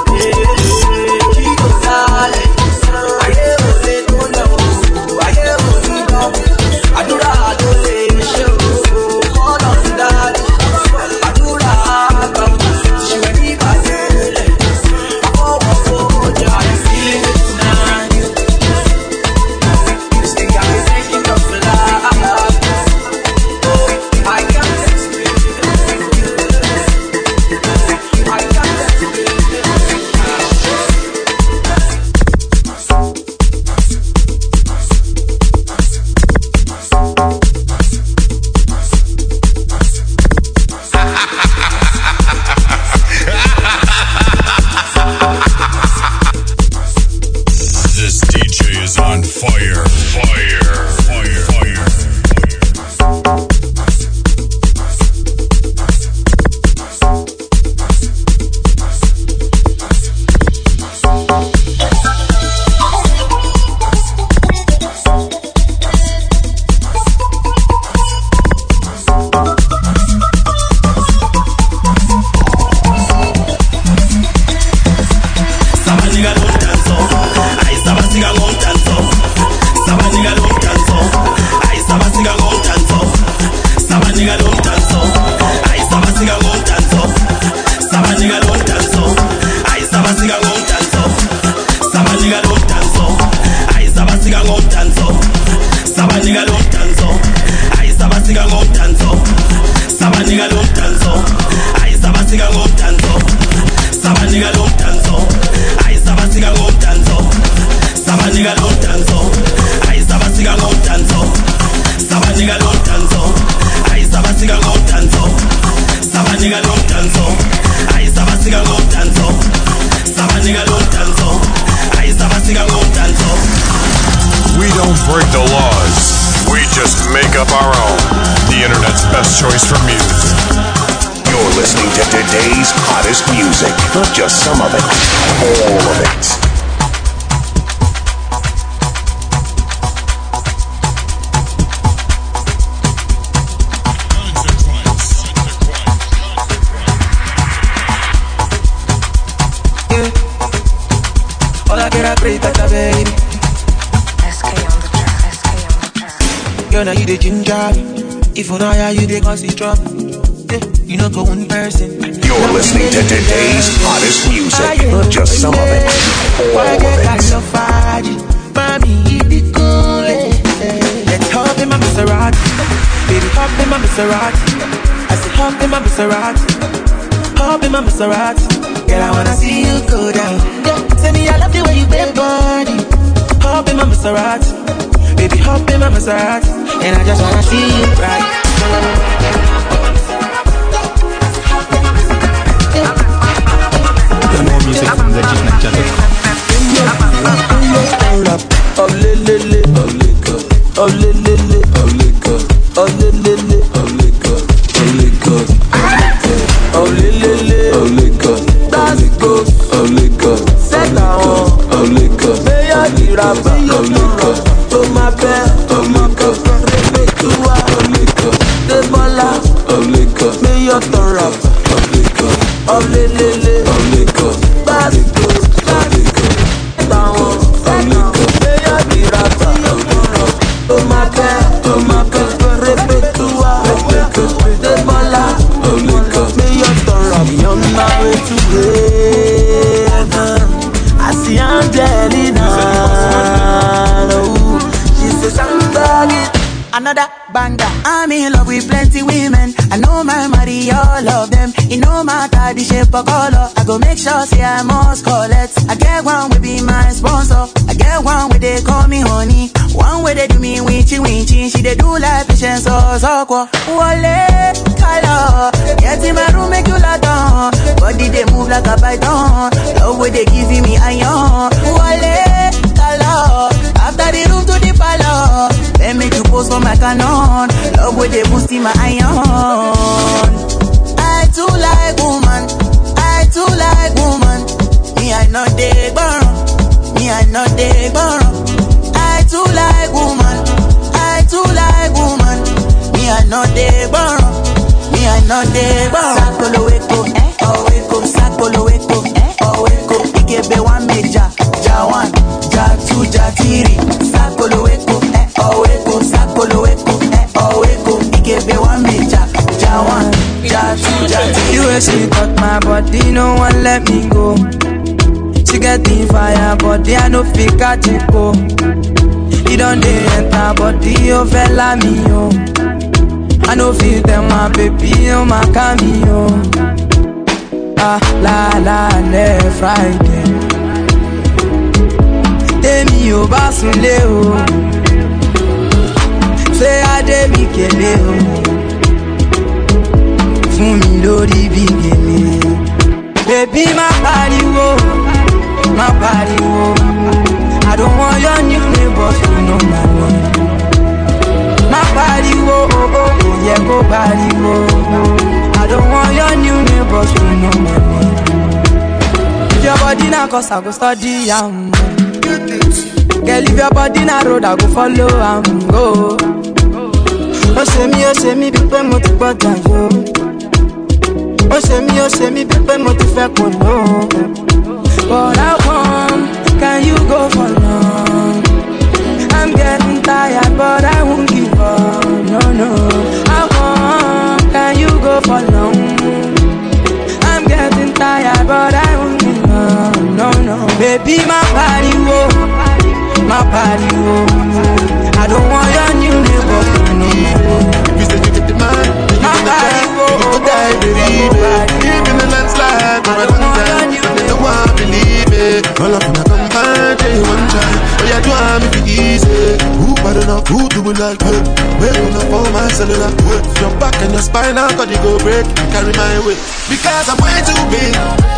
We don't break the laws. We just make up our own. The internet's best choice for music. You're listening to today's hottest music. Not just some of it, all of it. Hola, que era preta, baby. Girl, now you the ginger. If you know how you the cause it drop. Yeah, you know go one person. You're listening to today's hottest music. Not just some of it, all of it. Mommy, you the cool. Let's hop in my Maserati. Baby, hop in my Maserati. I said hop in my Maserati. Hop in my Maserati. Girl, I wanna see you go down. Yeah, tell me I love the way you bend body. Hop in my Maserati. Baby, hop in my Maserati. And I just wanna see you right. For more music from legit niger dot com. Oh le le le, oh le god, oh le le le, oh le god, oh le le le, oh le god, oh le god, oh le le le, oh le god, that's good, oh le god, set down, oh le god, may I be rapper, oh le god, oh my bed, oh my god, oh le god, the baller, oh le god, may you turn rapper, oh le god, oh le le le, oh le god, that's good, that's good, down, set down, may I be rapper, oh my bed, oh my god, repeat to the baller, oh le god, may you turn rapper, on my way to heaven, I see Angelina. another banger. I'm in love with plenty women. I know my marry all of them. It no matter the shape or color. I go make sure say I must collect. I get one will be my sponsor. I get one where they call me honey. One where they do me winchy winchy. She they do like patience or soko. Wale, color. Get in my room make you lie down. Body they move like a python. Love where they giving me iron. Wale, color. After the room to the palace. Then make you pose for my canon. Love where they boosting my iron. I too like woman. I too like woman. Me I not dey borrow. Me I not dey borrow. I too like woman. I too like woman. Me I not dey borrow. Me I not dey borrow. Sakolo weko, eh? Oh weko, sakolo weko, eh? Oh weko. Ikebe one meja, ja one, ja two, ja three. Sakolo weko, eh? Oh weko, sakolo weko, eh? Oh weko. Ikebe one meja, ja one, ja two, ja three. You way she touch my body, no one let me go. She get the fire, body I no fit catch it go. You don't dey enter body, oh fella me oh. I no feel them my baby, oh my cameo. Ah la la le Friday. Temi o basule o. Say I dey mi kele o. Fún mi lórí bí gèlè. Baby má pariwo, má pariwo. I don't want your new neighbors to know my name. Má pariwo, oh oh oh, yeah go pariwo. I don't want your new neighbors to know my name. If your body na cause I go study am. Girl, if your body na road I go follow am go. Ó ṣe mí, ó ṣe mí bí pé mo ti gbọ́dọ̀ yó. Ó ṣe mí, ó ṣe mí bí pé mo ti fẹ́ kò ló. But I want, can you go for long? I'm getting tired, but I won't give up. No, no. I want, can you go for long? I'm getting tired, but I won't give up. No, no. Baby, my body, whoa, my body, whoa. I don't want your new neighbor to know. If you say you get the man, my body, whoa, you go die, baby. Deep in the landslide, for a long time. They don't want to believe it. All of them come find you one time. Oh yeah, do I make it easy? Who bad enough? Who do it like her? Wake up for my cellular. Your back and your spine, I got you go break. Carry my weight because I'm way too big.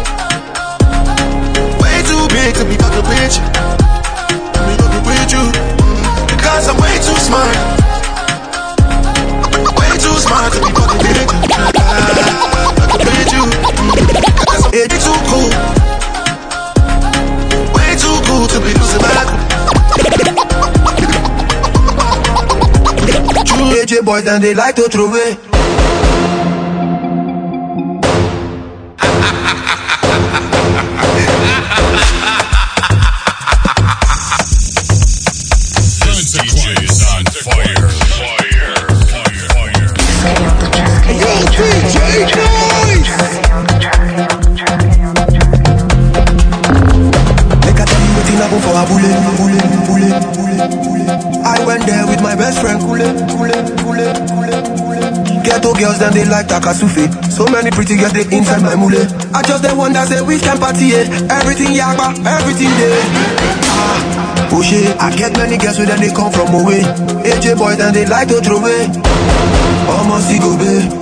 Way too big to be fucking with you. I mean, fucking with you. Because I'm way too smart. Way too smart to be fucking with you. Fucking with you. Because I'm way too cool. Way too cool to be losing my cool. A J boys and they like to throw away. I went there with my best friend Kule, Kule, Kule, Kule, Kule. Ghetto girls then they like Takasufi. So many pretty girls they inside my mule. I just the one that say which can party, eh? Everything yagba, everything there. Ah, oh shit, I get many girls with them they come from away. A J boys then they like to throw away. Almost go babe.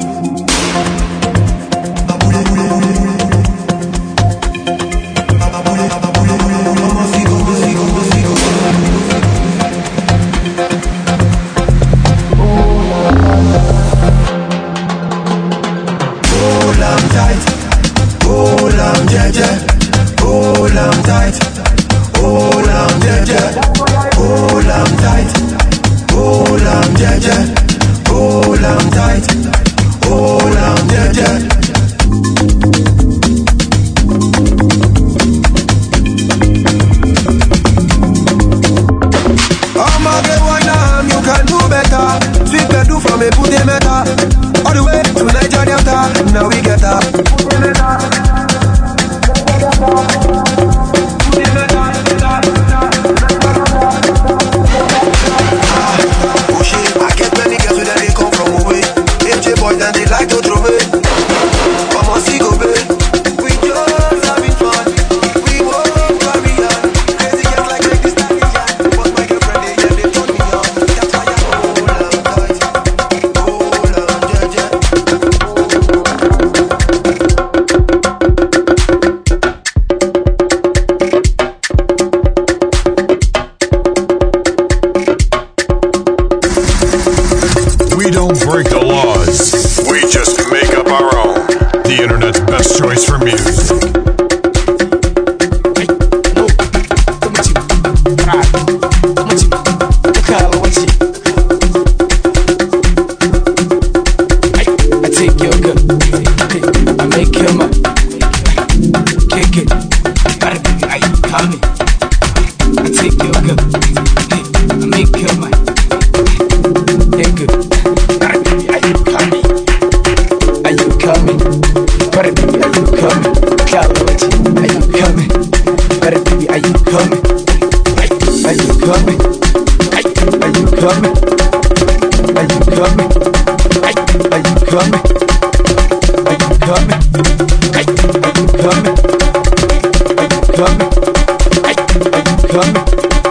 break the laws. We just make up our own. The internet's best choice for music. I take your girl, I make your man kick it. Gotta be I call me. I take your girl, I make your man kick it. Gotta be I call me. Are you coming? Gotta be are you coming? Calawachi, are you coming? Gotta be are you coming? Are you coming? Are you coming? Are you coming? Are you coming? Are you coming? Are you coming? Are you coming? Are you coming?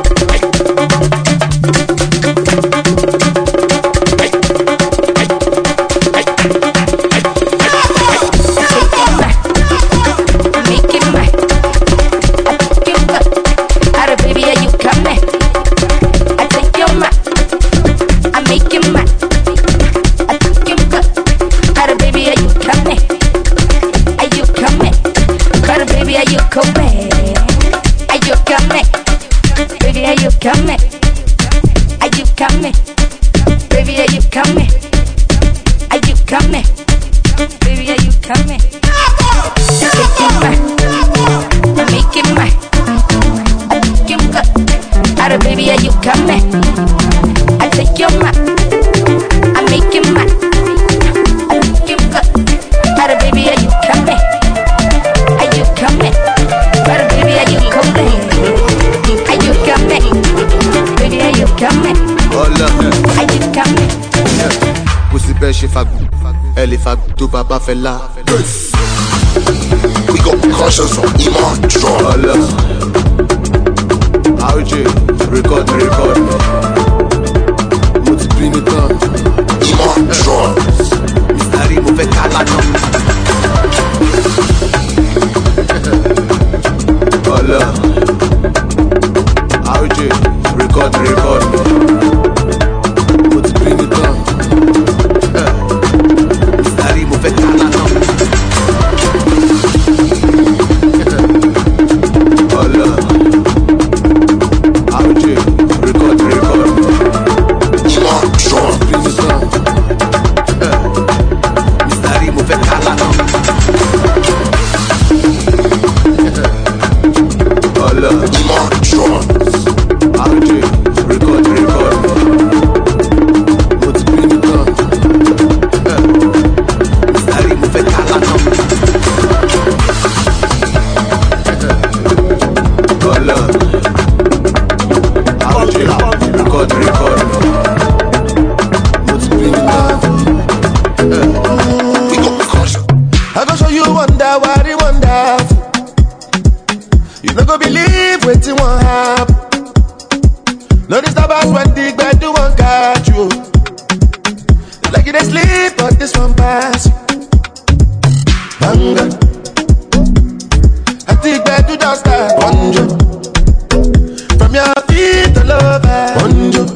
Coming? Are you coming? Baby, are you coming? Are you coming? Baby, are you coming? You taking my, you making my, I take you good. Are baby, are you coming? I take your man, I'm making my, I take you good. Are baby, are you coming? Are you coming? Are baby, are you coming? Are you coming? Baby, are you coming? Are you coming? Pussy belle, she fag. Elle est fag, tout papa fait là. We got conscious of Iman John. R J, record, record. Multiplie le temps. Iman John. mister Rimo fait calano. Hola. R J, record, record. Multiplie le temps. mister Rimo fait calano. Hola. R J, record, record. Iman John. Multiplie le temps. mister Rimo fait calano. Hola. Iman John. R J, record, record. Multiplie le temps. mister Rimo fait calano. Hola. R J, record, record. Multiplie le temps. We got conscious. I go show you wonder, what it wonderful. You no go believe wetin wan happen. No disturb us when the bed do one catch you. It's like you dey sleep, but this one pass you. Banga, I think bed do just start. Bonjo, from your feet all over. Bonjo,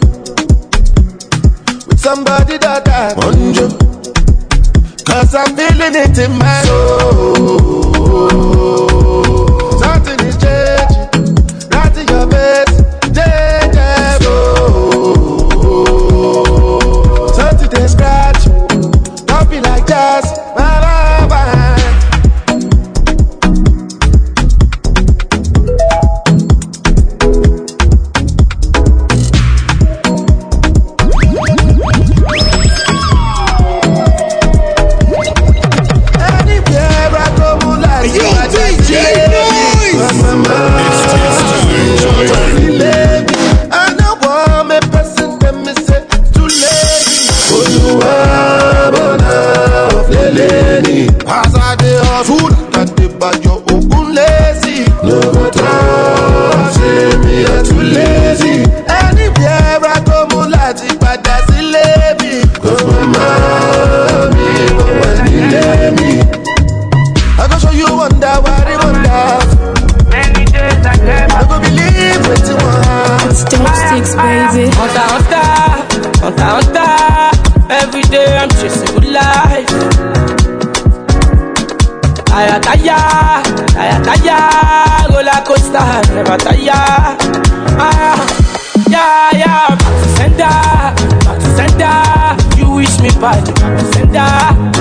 with somebody that I bonjo. Cause I'm feeling it in my soul. Something is changing, right in your face, change, oh. Something they scratch, don't be like jazz, bye, bye, bye. Anywhere I go, moonlight, Yo, I just D J lay Noise. on my mind. I know one me person them me say too lazy. Oluwa bona leleni. As I dey hustle, that dey bad your ogun lazy. No go try say me I too lazy. Anywhere I go, moonlight ipada si lebi. Cause my mommy go when he let me. I go show you wonder, what it wonder. Many days I never go believe what you want. It's dope six, baby. Hunter, hunter, hunter, hunter. Every day I'm coaster, never tire. Ah, yeah, yeah, back to sender, back to sender. You wish me bad, back to sender.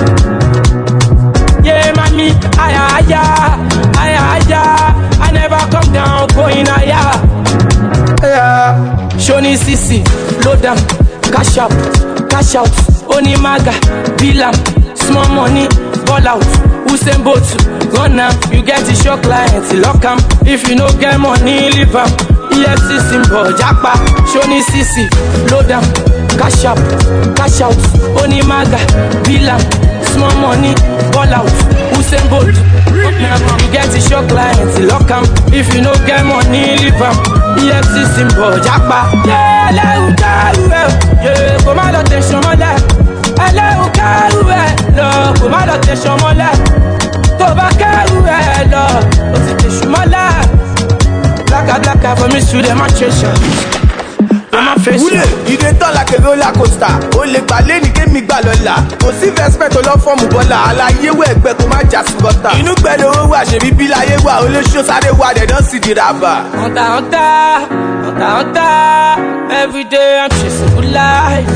Yeah, mommy, aya, aya, aya, aya. I never come down, going higher. Yeah, Shoni Sisi, load down, cash out, cash out. Oni maga, bilam, small money, ball out. Usain Bolt, run now. You get the shock clients, lock 'em. If you no get money, leave 'em. E F C symbol, Japa, Shoni Sisi, load down, cash out, cash out. Oni maga, bilam, small money, ball out. Usain Bolt, now you get the shock clients, lock 'em. If you no get money, leave 'em. E F C symbol, Japa. Yeah, let you go, yeah, come on, attention, my left. Hello, Karuel, no, come on, attention, my left. Toba Karuel, no, attention, my left. Black, black, for me, to the matchation. Wúlé, ìdè tán like a roller coaster. O lè gbà lẹ́ni kémi gbà lọ́la. Kò sí investment tó lọ fọ́ọ̀mù bọ́lá. Àlàyé wẹ̀ ẹgbẹ́ kó má jà sí gọ́tà. Inú gbẹ̀lẹ̀ owó wà ṣèbí bí láyé wà. Olóṣó sáré wà dẹ̀dán sì di ràbà. Hunter, hunter, hunter, hunter. Every day I'm chasing good life.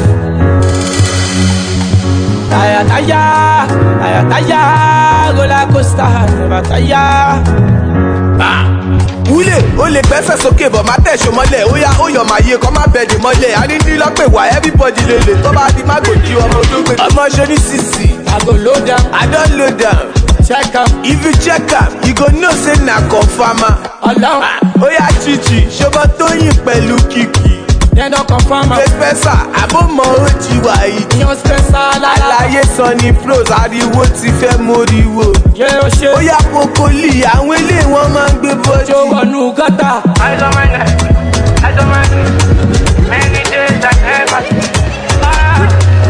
Taya, taya, taya, taya. Roller coaster, never tire. Wúlé, o lè gbẹ́sẹ̀ sókè bọ̀ má tẹ̀sọ̀ mọ́lẹ̀. Ó yá ó yọ̀ máa yé kọ́ má bẹ̀dẹ̀ mọ́lẹ̀. A ní ní lọ́pẹ̀ wá everybody lele. Tó bá di má gòjì ọmọ olóògbé. Ọmọ Shoni Sisi, I go load down, I don load down. check am. If you check am, you go know say na confirmer. Ọlọ́run, Ó yá chichi, ṣọmọ Tóyìn pẹ̀lú Kìkì. dem don confirm am. Pẹ́pẹ́sà, àbọ̀mọ̀ ó ti wà yìí. Yan special lala. Àlàyé sọ ni pros, ariwo ti fẹ́ móríwó. Yé o ṣe. Ó yá Pokoli, àwọn ilé wọn máa ń gbé bọ́jú. Jó wọnú gọ́tà. I don't mind that. I don't mind it. Many days I never see. Ah.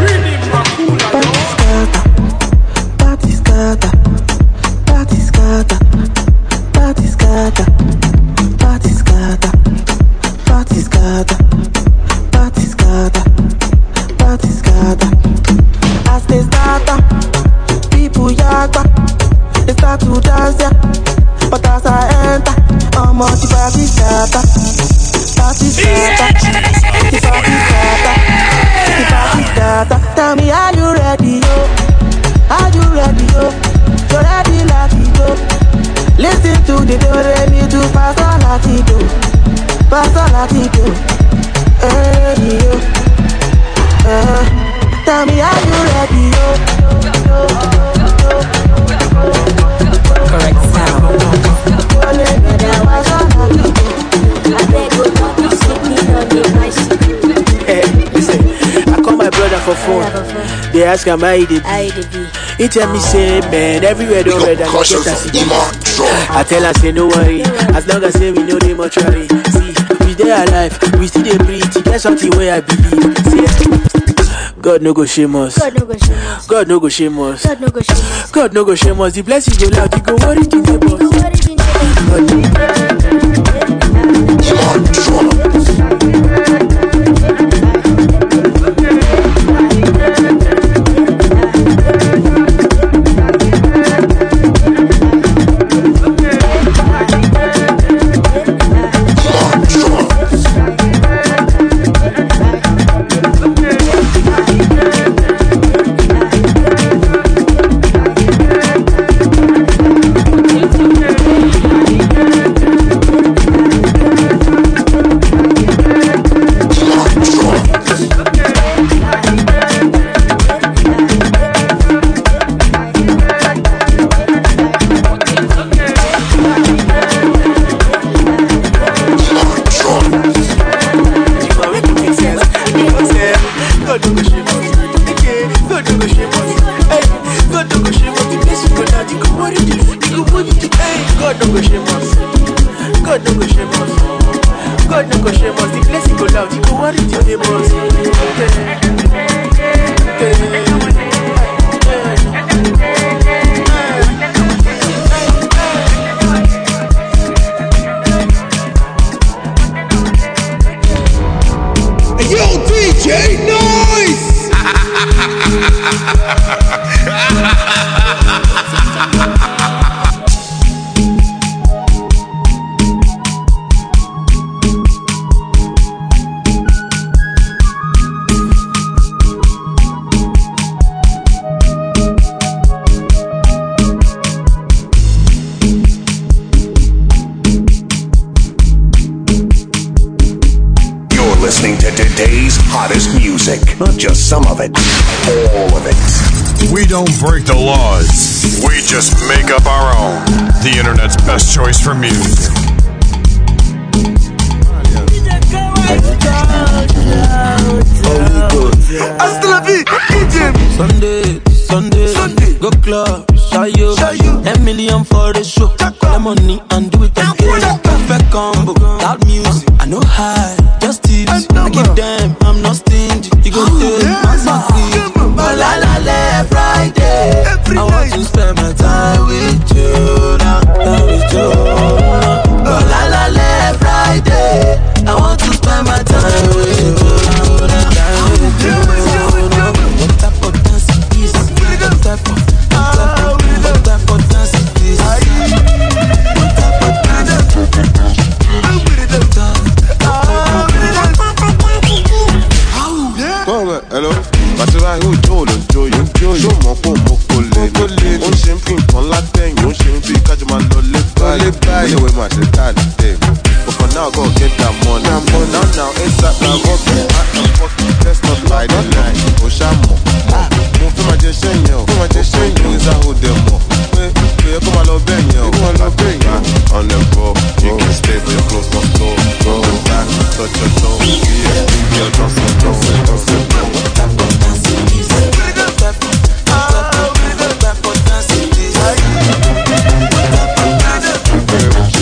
Party scatter, party scatter, party scatter, party scatter, party scatter, party scatter, party scatter. As they scatter, people yagba, they start to dance ya. But as I enter, I'm on the party scatter, party scatter, the party scatter, the party scatter. Tell me, are you ready, yo? Are you ready, yo? You ready, Latido? Listen to the do-re-mi do Pastor Latido, Pastor Latido. Hey, yo. Uh, tell me, are you ready, yo? Correct sound. Hey, listen, I call my brother for phone. They ask him how he dey be. He tell me say, man, everywhere don't red and he get us. I tell her say no worry, as long as say we know the mortuary. See, we dey alive, we still dey breathe. That's something where I believe. See, God no go shame us. God no go shame us. God no go shame us. God no go shame us. God no go shame us. The blessing go loud, you go worry the some of it, all of it. We don't break the laws. We just make up our own. The internet's best choice for music. Hasta la vie, Sunday, Sunday, Sunday, go club, shy you, ten million for the show. Collect money and do it again. Perfect combo, loud music, I know high, just tips. I give them, I'm not stingy. You go take my free. But la la la Friday, I want to spend my time with you now, with you. But la la la Friday, I want to spend my time with you now, with you. What type of dance is this? What type of, what type of, what type of dance is this? What type of dance is this? Hello, Bàtúrà yóò jó olójó yóò jó mọ́ kó mọ́ kó lé ní. Ó ń ṣe ń fi nǹkan látẹ̀yìn, ó ń ṣe ń bí kájọ máa lọ lé báyìí. Ó lè wẹ̀ máa ṣe káàdì dé. But for now, go get that money. Now, now, it's that now, okay. I am fucking, let's not lie the line. Ó ṣá mọ̀, mọ̀. Mo fẹ́ máa jẹ ṣẹ́yìn o, fẹ́ máa jẹ ṣẹ́yìn o. Ní sáà ó dẹ̀ mọ̀. Pé pé ẹ kó máa lọ bẹ́ẹ̀ yẹn o. Kó máa lọ bẹ́ẹ̀ yẹn. On the floor, you can stay for your clothes not slow. Go back, touch your toe. Yeah, you're dancing, dancing, dancing. What type of dance is this? What type of, what type of dance is this? What type of dance is this?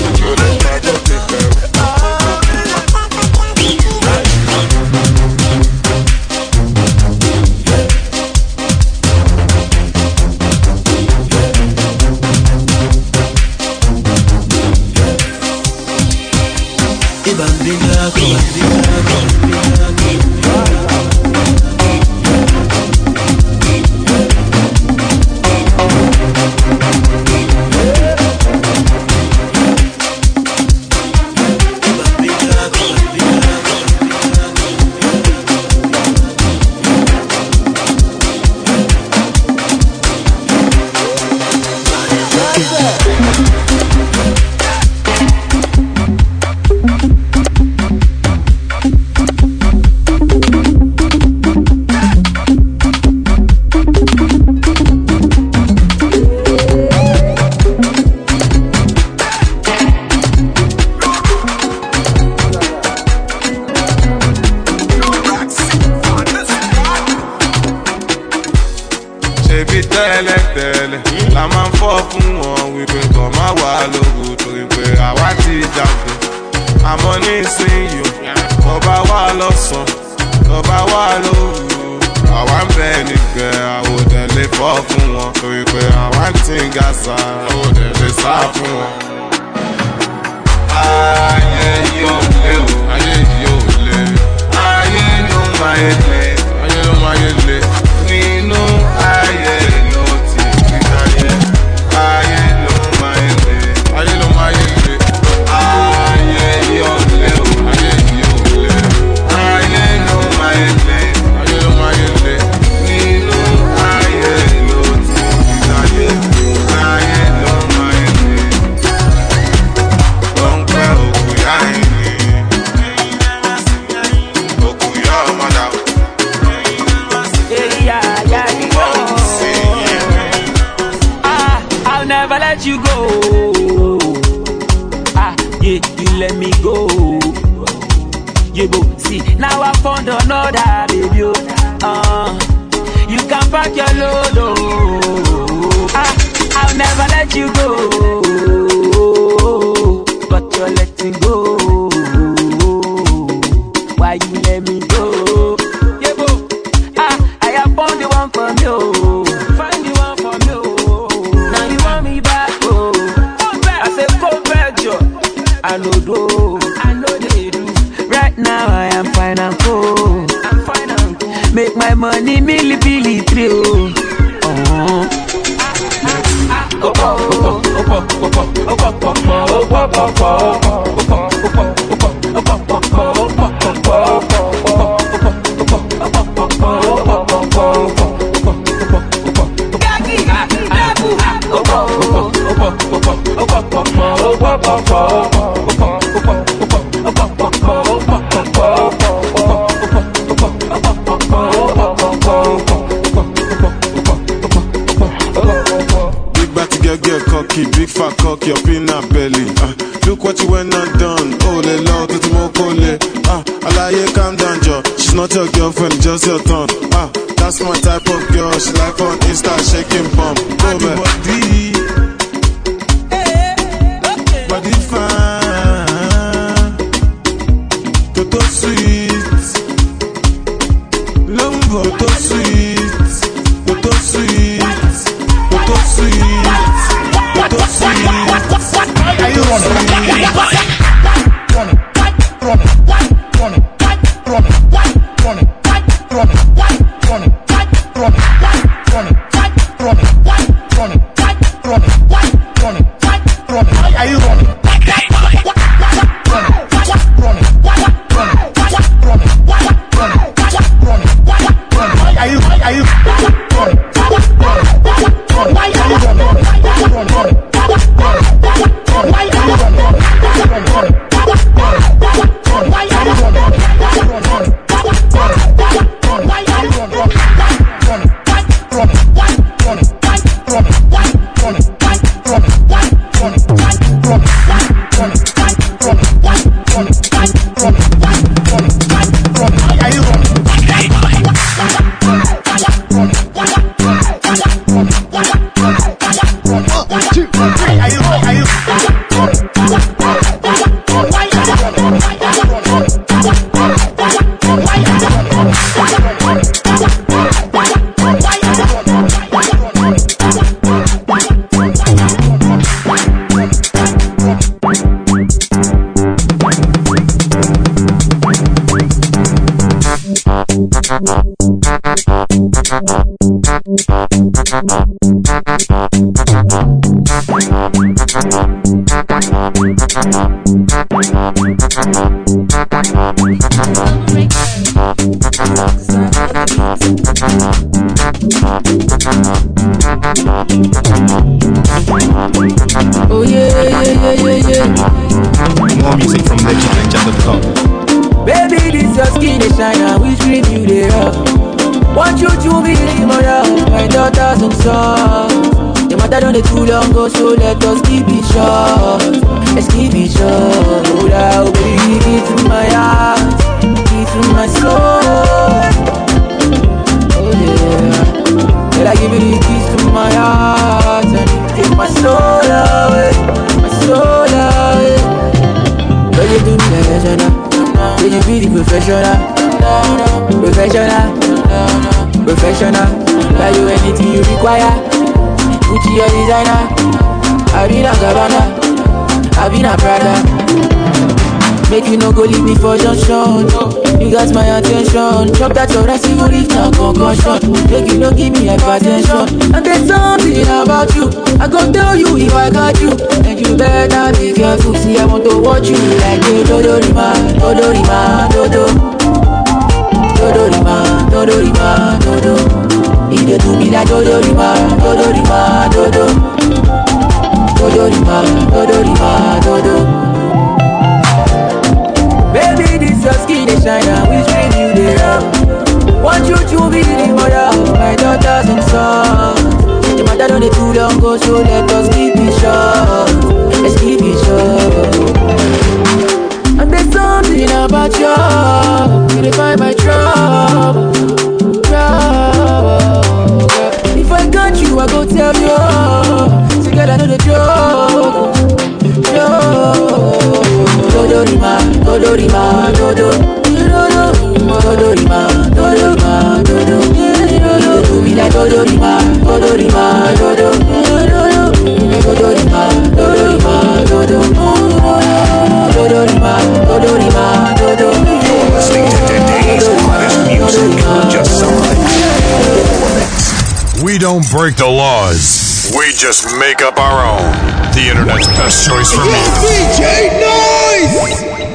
If I cock your peanut belly, uh, look what you went and done. Oh, le low to the mokole. Ah, Alaye, calm down, Joe. She's not your girlfriend, just your turn. Ah, that's my type of girl. She like on Insta shaking bum. Oh, man. Body, body fine, toto sweet, lumbo, toto sweet, toto sweet, toto sweet, toto sweet. Are you running? Oh yeah, yeah, yeah, yeah, yeah. More music from legit ninja dot com. Baby, this your skin is shine and we dream you there. Want you to be the mother of my daughters and sons. The matter done it too long ago, so let us keep it short. Let's keep it short. Oh, now, baby, give to my heart, give to my soul. Oh yeah, till I give you the keys to my heart and take my soul away, my soul away. Girl, you do me professional, girl, you be the professional, professional, professional. Buy you anything you require. Gucci your designer, I be a Gabbana, I be a Prada. Make you no go leave me for junction. You got my attention. Chop that your rice, you reach now concussion. Make you no give me hypertension. And there's something about you I go tell you if I got you. And you better be careful. See, I want to watch you like a Dodorima, Dodorima, Dodo, Dodorima, Dodorima, Dodo. If they do me like Dodorima, Dodorima, Dodo, Dodorima, Dodorima, Dodo. Baby, this your skin is shine and we dream you there. Want you to be the mother of my daughters and sons. The matter done it too long ago, so let us keep it short. Let's keep it short. And there's something about you, you define my trouble, trouble. If I got you, I go tell you. Together, know the joke, joke. Dodorima, Dodorima, Dodo, Dodorima, Dodorima, Dodo. Do me like Dodorima, Dodorima, Dodo, Dodorima, Dodorima, Dodo, Dodorima, Dodorima, Dodo. Listening to today's hottest music, just some of it. We don't break the laws. We just make up our own. The internet's best choice for music. D J Noise!